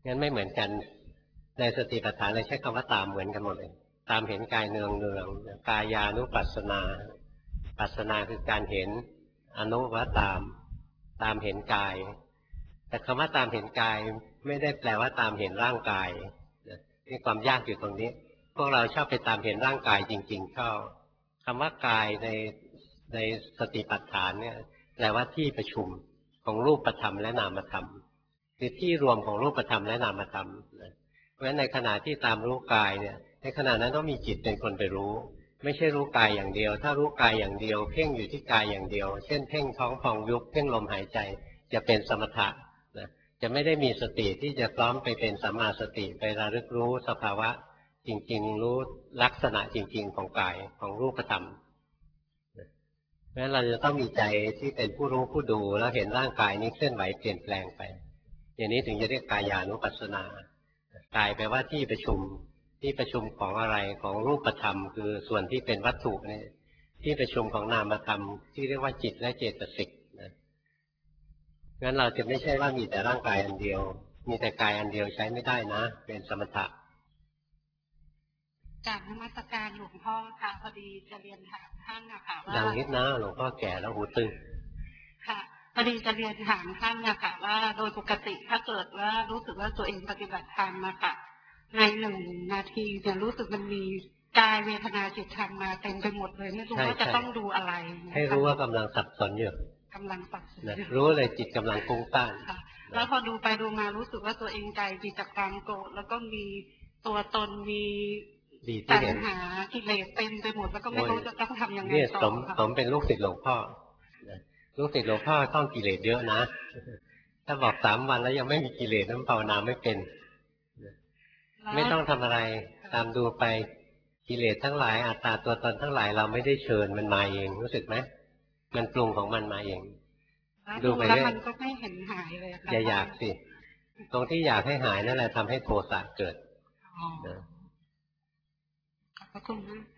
Speaker 1: งั้นไม่เหมือนกันในสติปัฏฐานเลยใช้คำว่าตามเหมือนกันหมดเลยตามเห็นกายเนืองกายานุปัสสนาปัสสนาคือการเห็นอนุว่าตามเห็นกายแต่คำว่าตามเห็นกายไม่ได้แปลว่าตามเห็นร่างกายนี่ความยากอยู่ตรงนี้พวกเราชอบไปตามเห็นร่างกายจริงๆเข้าคำว่ากายในสติปัฏฐานเนี่ยแปลว่าที่ประชุมของรูปธรรมและนามธรรมคือที่รวมของรูปธรรมและนามธรรมเพราะฉะนั้นในขณะที่ตามรู้กายเนี่ยในขณะนั้นต้องมีจิตเป็นคนไปรู้ไม่ใช่รู้กายอย่างเดียวถ้ารู้กายอย่างเดียวเพ่งอยู่ที่กายอย่างเดียวเช่นเพ่งท้องพองยุบเพ่งลมหายใจจะเป็นสมถะนะจะไม่ได้มีสติที่จะพร้อมไปเป็นสัมมาสติไประลึกรู้สภาวะจริงๆรู้ลักษณะจริงๆของกายของรูปธรรมเพราะฉะนั้นเราจะต้องมีใจที่เป็นผู้รู้ผู้ดูแล้วเห็นร่างกายนี้เคลื่อนไหวเปลี่ยนแปลงไปอย่างนี้ถึงจะเรียกกายานุปัสสนากายแปลว่าที่ประชุมของอะไรของรูปธรรมคือส่วนที่เป็นวัตถุนี่ที่ประชุมของนามธรรมที่เรียกว่าจิตและเจตสิกนะงั้นเราจะไม่ใช่ว่ามีแต่ร่างกายอันเดียวมีแต่กายอันเดียวใช้ไม่ได้นะเป็นสมถะ
Speaker 8: จากนมัสการหลวงพ่อค่ะพอดีจะเรียนถามท่านนะคะว่า
Speaker 1: ดังนิดนะหลวงพ่อแก่แล้วหูตึง
Speaker 8: ค่ะพอดีจะเรียนถามท่านนะคะว่าโดยปกติถ้าเกิดว่ารู้สึกว่าตัวเองปฏิบัติธรรมมาค่ะใน1 นาทีเนี่ยรู้สึกมันมีกายเวทนาจิตธรรมมาเต็มไปหมดเลยไม่รู้ว่าจะต้องดูอะไร
Speaker 1: ให้รู้ว่ากำลังสับสนอยู่
Speaker 8: กำลังสับสน
Speaker 1: รู้เลยจิตกำลังฟุ้งซ่าน
Speaker 8: แล้วพอดูไปดูมารู้สึกว่าตัวเองใจจิตจากความโกรธแล้วก็มีตัวตนมีตัณหากิเลสเต็มไปหมดแล้วก็ไม่รู้จะต้องทำยังไงต่อ
Speaker 1: สมเป็นลูกศิษย์หลวงพ่อลูกศิษย์หลวงพ่อต้องกิเลสเยอะนะถ้าบอก3 วันแล้วยังไม่มีกิเลสนั้นภาวนาไม่เป็นไม่ต้องทำอะไรตามดูไปกิเลสทั้งหลายอัตตาตัวตนทั้งหลายเราไม่ได้เชิญมันมาเองรู้สึกไหมมันปรุงของมันมาเอง
Speaker 8: ดูไปเรื่อยมันก็ไม่เห็นหายเลย
Speaker 1: อย่าอยากสิตรงที่อยากให้หายนั่นแหละทำให้โทสะเกิด
Speaker 8: ขอบคุณมาก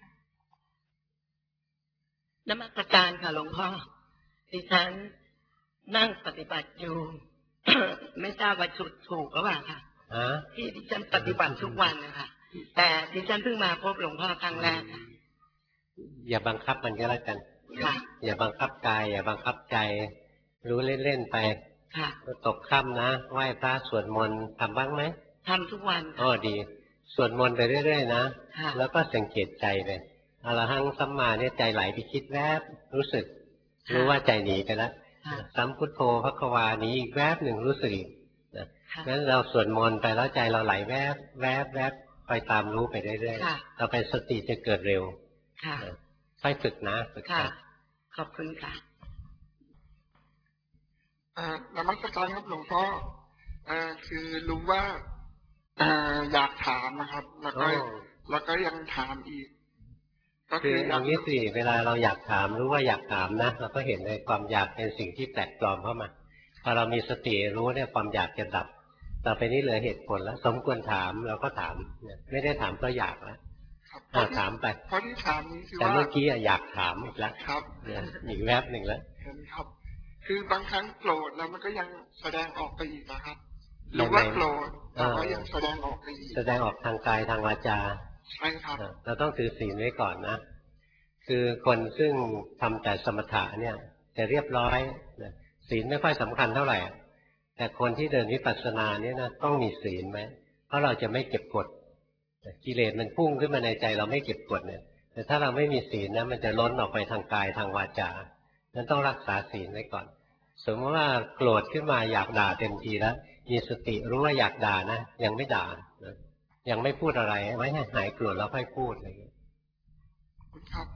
Speaker 9: นมัสการค่ะหลวงพ่อดิฉันนั่งปฏิบัติอยู่ ไม่ทราบว่าถูกหรือเปล่าค่ะที่ดิฉันปฏิบัติทุกวันนะคะแต่ดิฉันเพิ่งมาพบหลวงพ่อครั้งแรกค่ะ
Speaker 1: อย่าบังคับมันก็แล้วกันอย่าบังคับกายอย่าบังคับใจรู้เล่นๆไปตกค่ำนะไหว้พระสวดมนต์ทำบ้างไหม
Speaker 9: ทำทุกวัน
Speaker 1: ดีสวดมนต์ไปเรื่อยๆนะแล้วก็สังเกตใจไปอรหังสัมมาเนี่ยใจไหลไปคิดแวบรู้สึกรู้ว่าใจหนีไปแล้วสัมพุทโธภควาหนีอีกแวบหนึ่งรู้สึกอีกงั้นเราสวดมนต์ไปแล้วใจเราไหลแวบคอยตามรู้ไปเรื่อยๆต่อไปสติจะเกิดเร็วค่อยฝึกนะฝึกไป
Speaker 9: ขอบคุณค่ะ
Speaker 10: นมัสการครับหลวงพ่อคือรู้ว่าอยากถามนะครับแล้วก็ยังถามอีก
Speaker 1: ก็คืออย่างนี้สิเวลาเราอยากถามรู้ว่าอยากถามนะเราก็เห็นในความอยากเป็นสิ่งที่แปลกปลอมเข้ามาพอเรามีสติรู้เนี่ยความอยากจะดับต่อไปนี้เหลือเหตุผลแล้วสมควรถามเราก็ถามไม่ได้ถามก็อยากแล้วถามไป
Speaker 10: เพราะที่ถามนี้คือว่า
Speaker 1: แต่เมื่อกี้อยากถามอีกแล้ว
Speaker 10: ครับ
Speaker 1: อีกแวบหนึ่งแล้ว
Speaker 10: ครับคือบางครั้งโกรธแล้วมันก็ยังแสดงออกไปอีกนะครับหรือว่าโกรธแต่ว่ายังแสดงออกไปอีก
Speaker 1: แสดงออกทางกายทางวาจา
Speaker 10: ใช่ครับ
Speaker 1: เราต้องถือศีลไว้ก่อนนะคือคนซึ่งทำแต่สมถะเนี่ยจะเรียบร้อยศีลไม่ค่อยสำคัญเท่าไหร่แต่คนที่เดินวิปัสสนาเนี่ยนะต้องมีศีลไหมเพราะเราจะไม่เก็บกดกิเลสมันพุ่งขึ้นมาในใจเราไม่เก็บกดเนี่ยแต่ถ้าเราไม่มีศีลนะมันจะล้นออกไปทางกายทางวาจานั้นต้องรักษาศีลไว้ก่อนสมมติว่าโกรธขึ้นมาอยากด่าเต็มทีแล้วมีสติรู้ว่าอยากด่านะยังไม่ด่ายังไม่พูดอะไรไว้ให้หายโกรธแล้วค่อยพูดอะไรอย่างนี้
Speaker 10: ครับ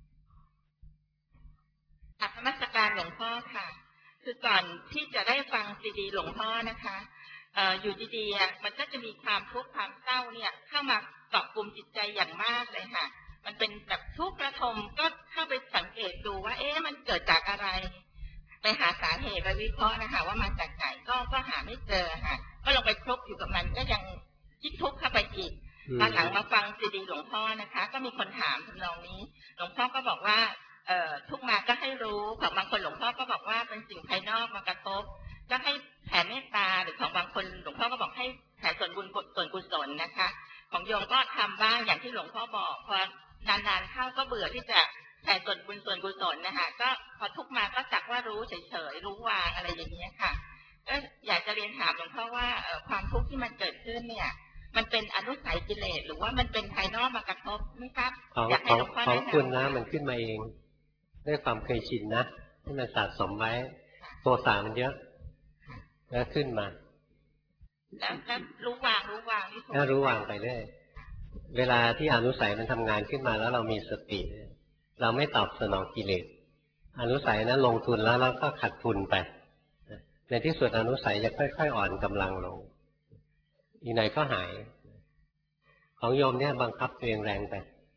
Speaker 3: นมัสการหลวงพ่อค่ะคือก่อนที่จะได้ฟังซีดีหลวงพ่อนะคะอยู่ดีๆมันก็จะมีความทุกข์ความเศร้าเนี่ยเข้ามาเกาะกลุ่มจิตใจอย่างมากเลยค่ะมันเป็นแบบทุกข์ระทมก็เข้าไปสังเกตดูว่ามันเกิดจากอะไรไปหาสาเหตุไปวิเคราะห์นะคะว่ามาจากไหนก็หาไม่เจอค่ะก็ลงไปคลุกอยู่กับมันก็ยังคิดทุกข์เข้าไปอีกมาหลังมาฟังซีดีหลวงพ่อนะคะก็มีคนถามทำนองนี้หลวงพ่อก็บอกว่าทุกมาก็ให้รู้ของบางคนหลวงพ่อก็บอกว่าเป็นสิ่งภายนอกมากระทบก็ให้แผ่เมตตาหรือของบางคนหลวงพ่อก็บอกให้แผ่ส่วนบุญส่วนกุศลนะคะ ของโยมก็ทำบ้างอย่างที่หลวงพ่อบอกพอนานๆเข้าก็เบื่อที่จะแผ่ส่วนบุญส่วนกุศลนะคะก็พอทุกมาก็สักว่ารู้เฉยๆรู้วางอะไรอย่างนี้ค่ะก็อยากจะเรียนถามหลวงพ่อว่าความทุกข์ที่มันเกิดขึ้นเนี่ยมันเป็นอนุสัยกิเลสหรือว่ามันเป็นภายนอกมากระทบไม่ทราบอยากให้หลวงพ่อแนะนำของ
Speaker 1: คุณนะมันขึ้นมาเองด้วยความเคยชินนะที่มันสะสมไว้โทสะมันเยอะแล้วขึ้นมา
Speaker 3: แล้วรู้วางนี่ถูก
Speaker 1: รู้วางไปเรื่อยเวลาที่อนุสัยมันทำงานขึ้นมาแล้วเรามีสติเราไม่ตอบสนองกิเลสอนุสัยนั้นลงทุนแล้วก็ขาดทุนไปในที่สุดอนุสัยจะค่อยๆอ่อนกำลังลงอีกหน่อยก็หายของโยมเนี่ยบังคับตัวเองแรงไป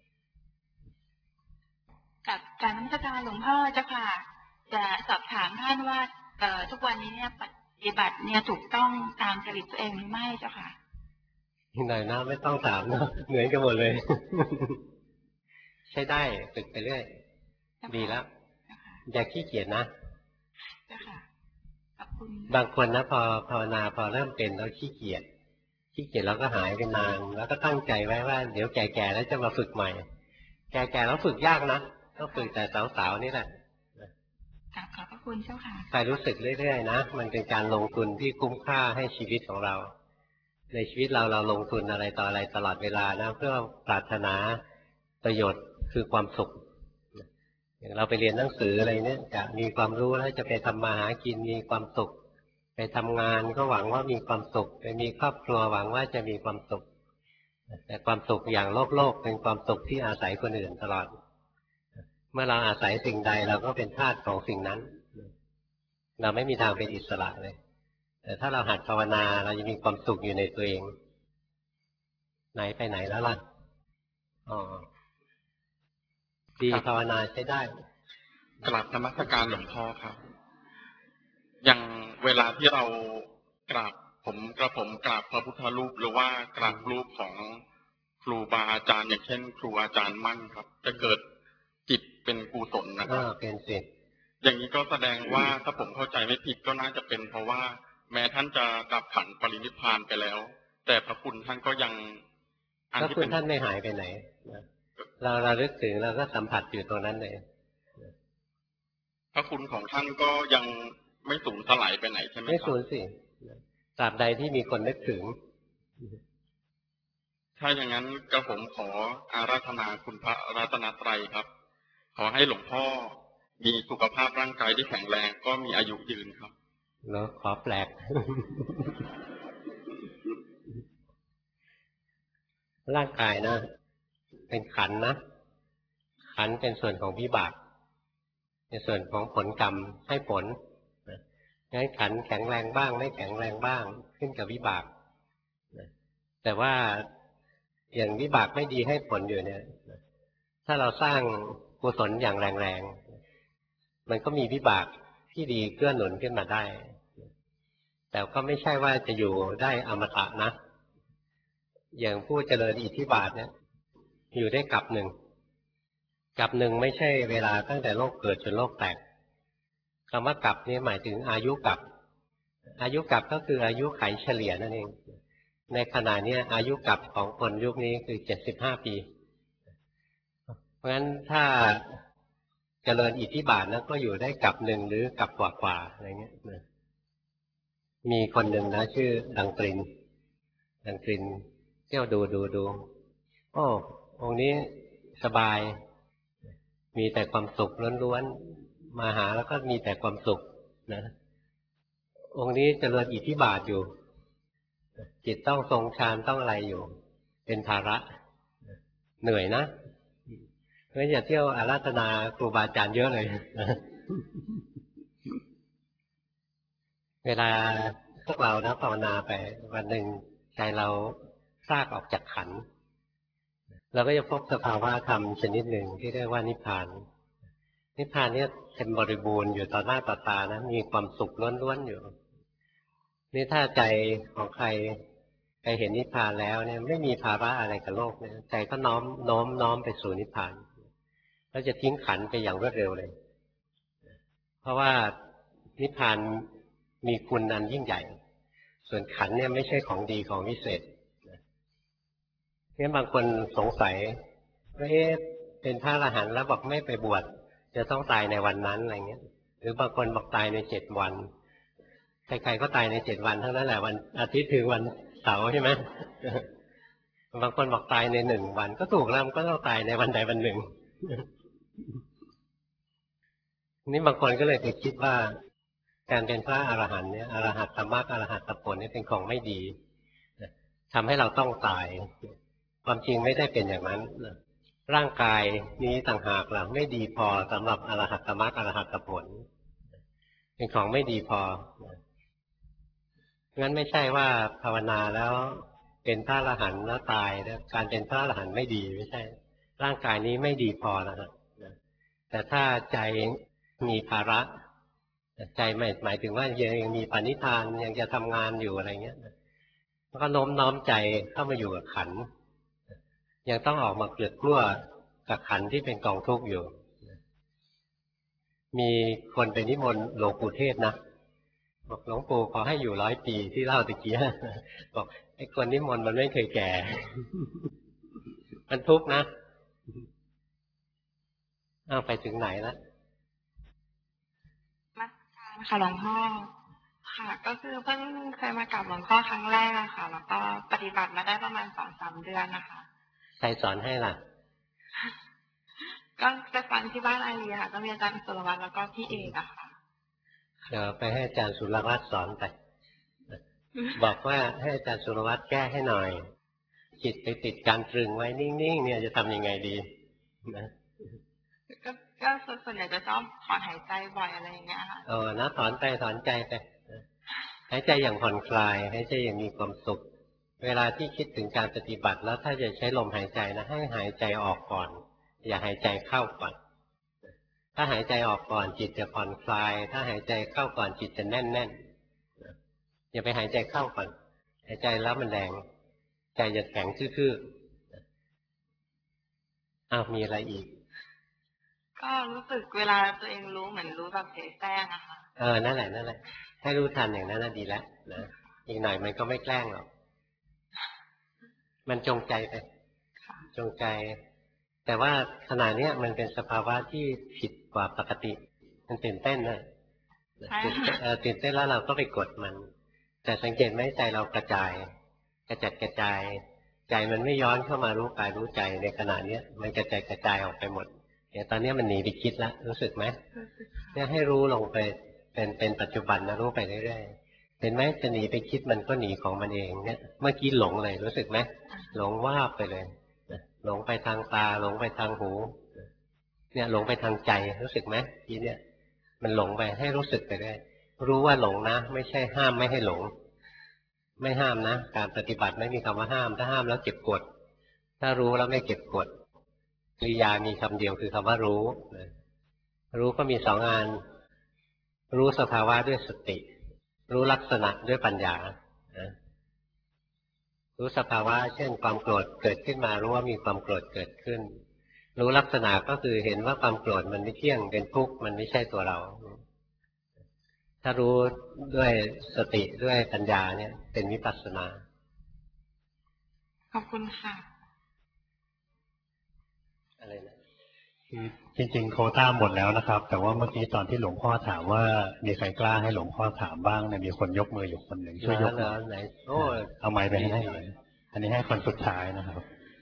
Speaker 4: กับการนมัสการหลวงพ่อเจ้าค่ะจะสอบถามท่านว่าทุกวันนี้เนี่ยปฏิบัติเนี่ยถูกต้องตามจริตตัวเองหรือไม่เจ้าค่ะ
Speaker 1: อีกหน่อยนะไม่ต้องถามเนาะเหนื่อยกันหมดเลยใช้ได้ฝึกไปเรื่อยดีแล้วอย่าขี้เกียจนะบางคนนะพอภาวนาพอเริ่มเป็นแล้วขี้เกียจแล้วก็หายไปนานแล้วก็ตั้งใจไว้ว่าเดี๋ยวแก่ๆแล้วจะมาฝึกใหม่แก่ๆแล้วฝึกยากนะต้องฝึกแต่สาวๆนี่แหละ
Speaker 4: ขอบพระคุณเจ้าค่ะ
Speaker 1: ใครรู้สึกเรื่อยๆนะมันเป็นการลงทุนที่คุ้มค่าให้ชีวิตของเราในชีวิตเราลงทุนอะไรต่ออะไรตลอดเวลานะเพื่อปรารถนาประโยชน์คือความสุขอย่างเราไปเรียนหนังสืออะไรเนี่ยจะมีความรู้แล้วจะไปทำมาหากินมีความสุขไปทำงานก็หวังว่ามีความสุขไปมีครอบครัวหวังว่าจะมีความสุขแต่ความสุขอย่างโลกเป็นความสุขที่อาศัยคนอื่นตลอดเมื่อเราอาศัยสิ่งใดเราก็เป็นทาสของสิ่งนั้นเราไม่มีทางเป็นอิสระเลยแต่ถ้าเราหัดภาวนาเราจะมีความสุขอยู่ในตัวเองไหนไปไหนแล้วล่ะอ๋อดีภาวนาใช้ได้
Speaker 7: กราบนมัสการหลวงพ่อครับอย่างเวลาที่เรากราบผมกราบพระพุทธรูปหรือว่ากราบรูปของครูบาอาจารย์อย่างเช่นครูอาจารย์มั่นครับจะเกิดจิตเป็นกุศลนะครับ
Speaker 1: เป็นสิ
Speaker 7: อย่างนี้ก็แสดงว่าถ้าผมเข้าใจไม่ผิดก็น่าจะเป็นเพราะว่าแม้ท่านจะดับขันปรินิพพานไปแล้วแต่พระคุณท่านก็ยัง
Speaker 1: พระคุณท่านไม่หายไปไหนเราระลึกถึงเราก็สัมผัสอยู่ตรงนั้นเลย
Speaker 7: พระคุณของท่านก็ยังไม่สูญสลายไปไหนใช่ไหมครับ
Speaker 1: ไม่สูญสิตราบใดที่มีคนนึกถึง
Speaker 7: ถ้าอย่างนั้นก็ผมขออาราธนาคุณพระรัตนตรัยครับขอให้หลวงพ่อมีสุขภาพร่างกายที่แข็งแรงก็มีอายุยืนครับ
Speaker 1: แล้วขอแปลกร่างกายนะเป็นขันธ์นะขันธ์เป็นส่วนของวิบากในส่วนของผลกรรมให้ผลงั้นขันธ์แข็งแรงบ้างไม่แข็งแรงบ้างขึ้นกับวิบากแต่ว่าอย่างวิบากไม่ดีให้ผลอยู่เนี่ยถ้าเราสร้างกุศลอย่างแรงๆมันก็มีวิบากที่ดีเกื้อหนุนขึ้นมาได้แต่ก็ไม่ใช่ว่าจะอยู่ได้อมตะนะอย่างผู้เจริญอิทธิบาทเนี่ยอยู่ได้กับหนึ่งไม่ใช่เวลาตั้งแต่โลกเกิดจนโลกแตกคำว่ากับนี่หมายถึงอายุกับก็คืออายุไขเฉลี่ยนั่นเองในขณะนี้อายุกับของคนยุคนี้คือ75 ปีเพราะฉะนั้นถ้าเจริญอิทธิบาทนั้นก็อยู่ได้กับหนึ่งหรือกับกว่าอะไรเงี้ยมีคนหนึ่งนะชื่อดังตรินเที่ยวดูโอ้องค์นี้สบายมีแต่ความสุขล้วนๆมาหาแล้วก็มีแต่ความสุขนะองค์นี้เจริญอิทธิบาทอยู่จิตต้องทรงฌานต้องอะไรอยู่เป็นภาระเหนื่อยนะเพราะฉะนั้นอย่าเที่ยวอาราธนาครูบาอาจารย์เยอะเลยเวลาพวกเรานะภาวนาไปวันหนึ่งใจเราซากออกจากขันธ์เราก็จะพบสภาวะธรรมชนิดหนึ่งที่เรียกว่านิพพานเนี่ยเป็นบริบูรณ์อยู่ต่อหน้าต่อตานะมีความสุขล้วนๆอยู่นี่ถ้าใจของใครเห็นนิพพานแล้วเนี่ยไม่มีภาระอะไรกับโลกเนี่ยใจก็น้อมไปสู่นิพพานแล้วจะทิ้งขันธ์ไปอย่างรวดเร็วเลยเพราะว่านิพพานมีคุณอันยิ่งใหญ่ส่วนขันเนี่ยไม่ใช่ของดีของวิเศษเนี่ยบางคนสงสัยว่าเป็นพระอรหันต์แล้วบอกไม่ไปบวชจะต้องตายในวันนั้นอะไรเงี้ยหรือบางคนบอกตายใน7 วันใครๆก็ตายใน7 วันทั้งนั้นแหละวันอาทิตย์ถึงวันเสาร์ใช่ไหมบางคนบอกตายใน1 วันก็ถูกแล้วมันก็ต้องตายในวันใดวันหนึ่งนี่บางคนก็เลยไปคิดว่าการเป็นพระอรหันต์เนี่ยอรหัตตมรรคอรหัตตผลนี่เป็นของไม่ดีทำให้เราต้องตายความจริงไม่ได้เป็นอย่างนั้นร่างกายนี้ต่างหากล่ะไม่ดีพอสำหรับอรหัตตมรรคอรหัตตผลเป็นของไม่ดีพองั้นไม่ใช่ว่าภาวนาแล้วเป็นพระอรหันต์แล้วตายแล้วการเป็นพระอรหันต์ไม่ดีไม่ใช่ร่างกายนี้ไม่ดีพอนะครับแต่ถ้าใจมีภาระใจหมายถึงว่ายังมีปณิธานยังจะทำงานอยู่อะไรเงี้ยก็โน้มน้อมใจเข้ามาอยู่กับขันธ์ยังต้องออกมาเกลือกกลั้วกับขันธ์ที่เป็นกองทุกข์อยู่มีคนไปนิมนต์หลวงปู่เทศนะบอกหลวงปู่ขอให้อยู่100 ปีที่เล่าตะกี้บอกไอ้คนนิมนต์มันไม่เคยแก่ มันทุกข์นะเอาไปถึงไหนแล้ว
Speaker 5: ค่ะหลวงพ่อค่ะก็คือเพิ่งเคยมากราบหลวงพ่อครั้งแรกอะค่ะแล้วก็ปฏิบัติมาได้ประมาณ2-3 เดือนนะคะ
Speaker 1: ใครสอนให้ล่ะ
Speaker 5: ก็ไปฟังที่บ้านอาลีค่ะก็มีอาจารย์สุรวัตรแล้วก็พี่เอกอะค่ะ
Speaker 1: เดี๋ยวไปให้อาจารย์สุรวัตรสอนไปบอกว่าให้อาจารย์สุรวัตรแก้ให้หน่อยจิตไปติดการตรึงไว้นิ่งๆเนี่ยจะทำยังไงดีนะ
Speaker 5: ก็ส่วนใหญ่จะชอบถอนหายใจบ่อยอะไรอย่างเงี้ยค่ะ
Speaker 1: นะถอนไปถอนใจไปหายใจอย่างผ่อนคลายหายใจอย่างมีความสุขเวลาที่คิดถึงการปฏิบัติแล้วถ้าจะใช้ลมหายใจนะให้หายใจออกก่อนอย่าหายใจเข้าก่อนถ้าหายใจออกก่อนจิตจะผ่อนคลายถ้าหายใจเข้าก่อนจิตจะแน่นๆอย่าไปหายใจเข้าก่อนหายใจแล้วมันแรงใจจะแข็งทื่อๆมีอะไรอีก
Speaker 5: ก็รู้สึกเวลาตัวเองรู้เหมือนรู้แบบเสแสร้งอะค่ะ
Speaker 1: นั่นแหละให้รู้ทันอย่างนั้นดีแล้วนะอีกหน่อยมันก็ไม่แกล้งหรอกมันจงใจไปจงใจแต่ว่าขณะนี้มันเป็นสภาวะที่ผิดกว่าปกติมันตื่นเต้นนะตื่นเต้นแล้วเราก็ไปกดมันแต่สังเกตไหมใจเรากระจายกระจัดกระจายใจมันไม่ย้อนเข้ามารู้กายรู้ใจในขณะนี้มันกระจายออกไปหมดตอนนี้มันหนีไปคิดแล้วรู้สึกไหมเนี่ยให้รู้ลงไปเป็นปัจจุบันนะรู้ไปเรื่อยๆเห็นไหมจะหนีไปคิดมันก็หนีของมันเองเนี่ยเมื่อกี้หลงเลยรู้สึกไหมหลงว่าไปเลยหลงไปทางตาหลงไปทางหูเนี่ยหลงไปทางใจรู้สึกไหมทีเนี่ยมันหลงไปให้รู้สึกไปเรื่อยรู้ว่าหลงนะไม่ใช่ห้ามไม่ให้หลงไม่ห้ามนะการปฏิบัติไม่มีคำว่าห้ามถ้าห้ามแล้วเก็บกดถ้ารู้แล้วไม่เก็บกดกริยามีคำเดียวคือคำว่ารู้รู้ก็มี2 อันรู้สภาวะด้วยสติรู้ลักษณะด้วยปัญญารู้สภาวะเช่นความโกรธเกิดขึ้นมารู้ว่ามีความโกรธเกิดขึ้นรู้ลักษณะก็คือเห็นว่าความโกรธมันไม่เที่ยงเป็นทุกข์มันไม่ใช่ตัวเราถ้ารู้ด้วยสติด้วยปัญญาเนี่ยเป็นวิปัสสนา
Speaker 5: ขอบคุณค่ะ
Speaker 1: อะไรนะ
Speaker 11: คือจริงๆโควต้าหมดแล้วนะครับแต่ว่าเมื่อกี้ตอนที่หลวงพ่อถามว่ามีใครกล้าให้หลวงพ่อถามบ้างเนี่ยมีคนยกมืออยู่คนหนึ่งช่วยยกมือเอาไมค์ไปให้หน่อยอันนี้ให้คนสุดท้ายนะครับ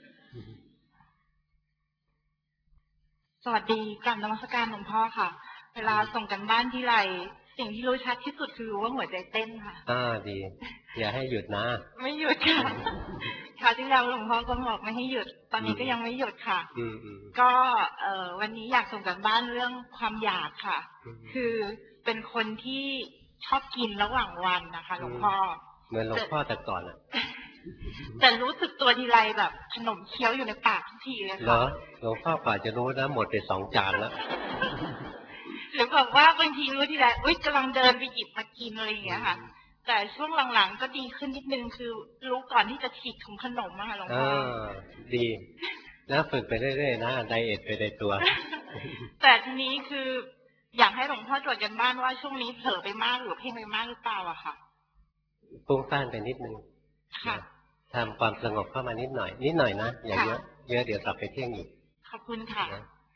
Speaker 5: สวัสดีกราบนมัสการหลวงพ่อค่ะเวลาส่งกันบ้านที่ไรสิ่งที่รู้ชัดที่สุดคือรู้ว่าหัวใจเต้นค่ะ
Speaker 1: ดีอย่าให้หยุดนะ
Speaker 5: ไม่หยุดค่ะคราวที่แล้วหลวงพ่อก็บอกไม่ให้หยุดตอนนี้ก็ยังไม่หยุดค่ะก็วันนี้อยากส่งกันบ้านเรื่องความอยากค่ะคือเป็นคนที่ชอบกินระหว่างวันนะคะหลวงพ่อ
Speaker 1: เหมือนหลวงพ่อแต่ก่อนอ่ะ
Speaker 5: แต่รู้สึกตัวทีไรแบบขนมเคี้ยวอยู่ในปากทุกทีเลยค่ะ
Speaker 1: หลวงพ่อกว่าจะรู้นะหมดไป2 จานแล้ว
Speaker 5: หรือบอกว่าบางทีรู้ทีไรกำลังเดินไปหยิบมากินอะไรอย่างเงี้ยค่ะแต่ช่วงหลังๆก็ดีขึ้นนิดนึงคือรู้ก่อนที่จะฉีกถุงขนมอะค่ะหลวงพ่อ
Speaker 1: ดีนะฝึกไปเรื่อยๆนะไดเอทไปในตัว
Speaker 5: แต่ทีนี้คืออยากให้หลวงพ่อตรวจกันบ้านว่าช่วงนี้เผลอไปมากหรือเพ่งไปมากหรือเปล่าอะค่ะ
Speaker 1: ฟุ้งซ่านไปนิดนึงทำความสงบเข้ามานิดหน่อยนะอย่าเยอะเยอะเดี๋ยวกลับไปเพ่งอีก
Speaker 5: ขอบคุณค่ะ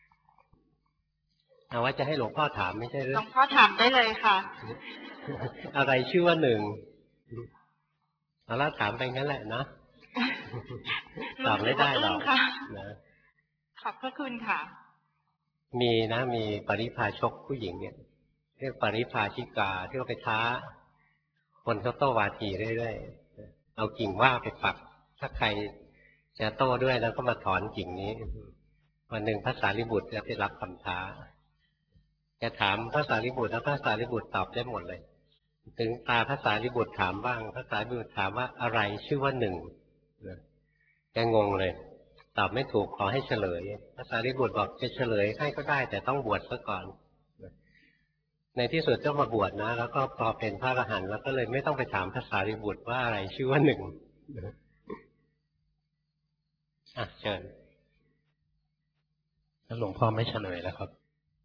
Speaker 1: เอาว่าจะให้หลวงพ่อถามไม่ใช่หรือ
Speaker 5: หลวงพ่อถามได้เลยค่ะ
Speaker 1: อะไรชื่อว่าหนึ่งเอาละถามไปงั้นแหละนะตอบไม่ได้หรอกนะ
Speaker 5: ขอบพระคุณค่ะ
Speaker 1: มีปริพาชกผู้หญิงเนี่ยเรียกปริพาชิกาที่เขาไปท้าคนเขาโต้วาทีเรื่อยๆเอากิ่งว่าไปปักถ้าใครจะโต้ด้วยแล้วก็มาถอนกิ่งนี้วันหนึ่งพระสารีบุตรจะไปรับคำท้าจะถามพระสารีบุตรแล้วพระสารีบุตรตอบได้หมดเลยถึงตาพระสารีบุตรถามบ้างพระสารีบุตรถามว่าอะไรชื่อว่าหนึ่งแกงงเลยตอบไม่ถูกขอให้เฉลยพระสารีบุตรบอกจะเฉลยให้ก็ได้แต่ต้องบวชซะก่อนในที่สุดก็มาบวชนะแล้วก็พอเป็นพระอรหันต์แล้วก็เลยไม่ต้องไปถามพระสารีบุตรว่าอะไรชื่อว่าหนึ่งเชิญ
Speaker 11: แล้วหลวงพ่อไม่เฉลยแล้วครับ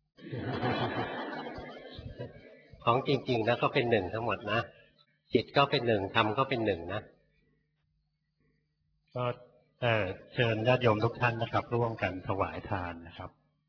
Speaker 1: ของจริงๆแล้วก็เป็นหนึ่งทั้งหมดนะจิตก็เป็นหนึ่งธรรมก็เป็นหนึ่งนะ
Speaker 11: ก็เชิญญาติโยมทุกท่านนะครับร่วมกันถวายทานนะครับ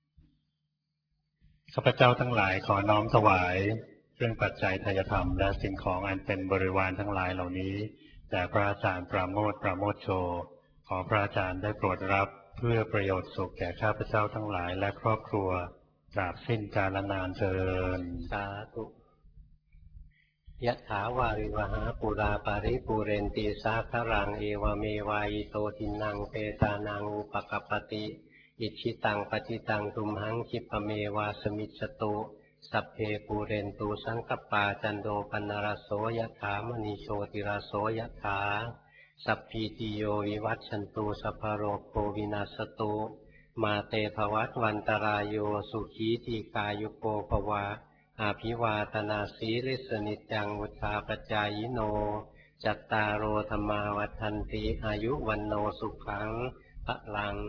Speaker 11: ข้าพเจ้าทั้งหลายขอน้อมถวายเครื่องปัจจัยทายธรรมและสิ่งของอันเป็นบริวารทั้งหลายเหล่านี้แต่พระอาจารย์ปราโมทโชขอพระอาจารย์ได้โปรดรับเพื่อประโยชน์สุขแก่ข้าพเจ้าทั้งหลายและครอบครัวตราบสิ้นกาลนานเทอญ
Speaker 1: สาธุยะถาวาริวหาปุราปาริปุเรนติสาครังเอวเมวายโตทินังเปตานังอุปกัปปติอิชิตังปฏิตังทุมหังคิปเมวาสมิจฉตุสัพเพปูเรนตุสังกปาจันโดปนรโสยะถามณีโชติราโสยะถาสัพพิติโยวิวัชชันตุสัพพโรโควินาศตุมาเตภวัตวันตรายโยสุขีทีกายุโกภวาอาภิวาตนาสีลิสนิจังวุธาปจายโนจัตตารโอธรรมาวัฏันติอายุวันโนสุขังพลัง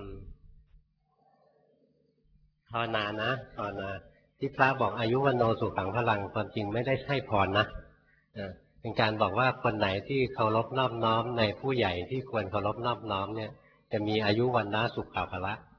Speaker 1: ภาวนานะภาวนาที่พระบอกอายุวันโนสุขังพลังความจริงไม่ได้ให้พรนะเป็นการบอกว่าคนไหนที่เคารพนอบน้อมในผู้ใหญ่ที่ควรเคารพนอบน้อมเนี่ยจะมีอายุวันนะสุขภาละ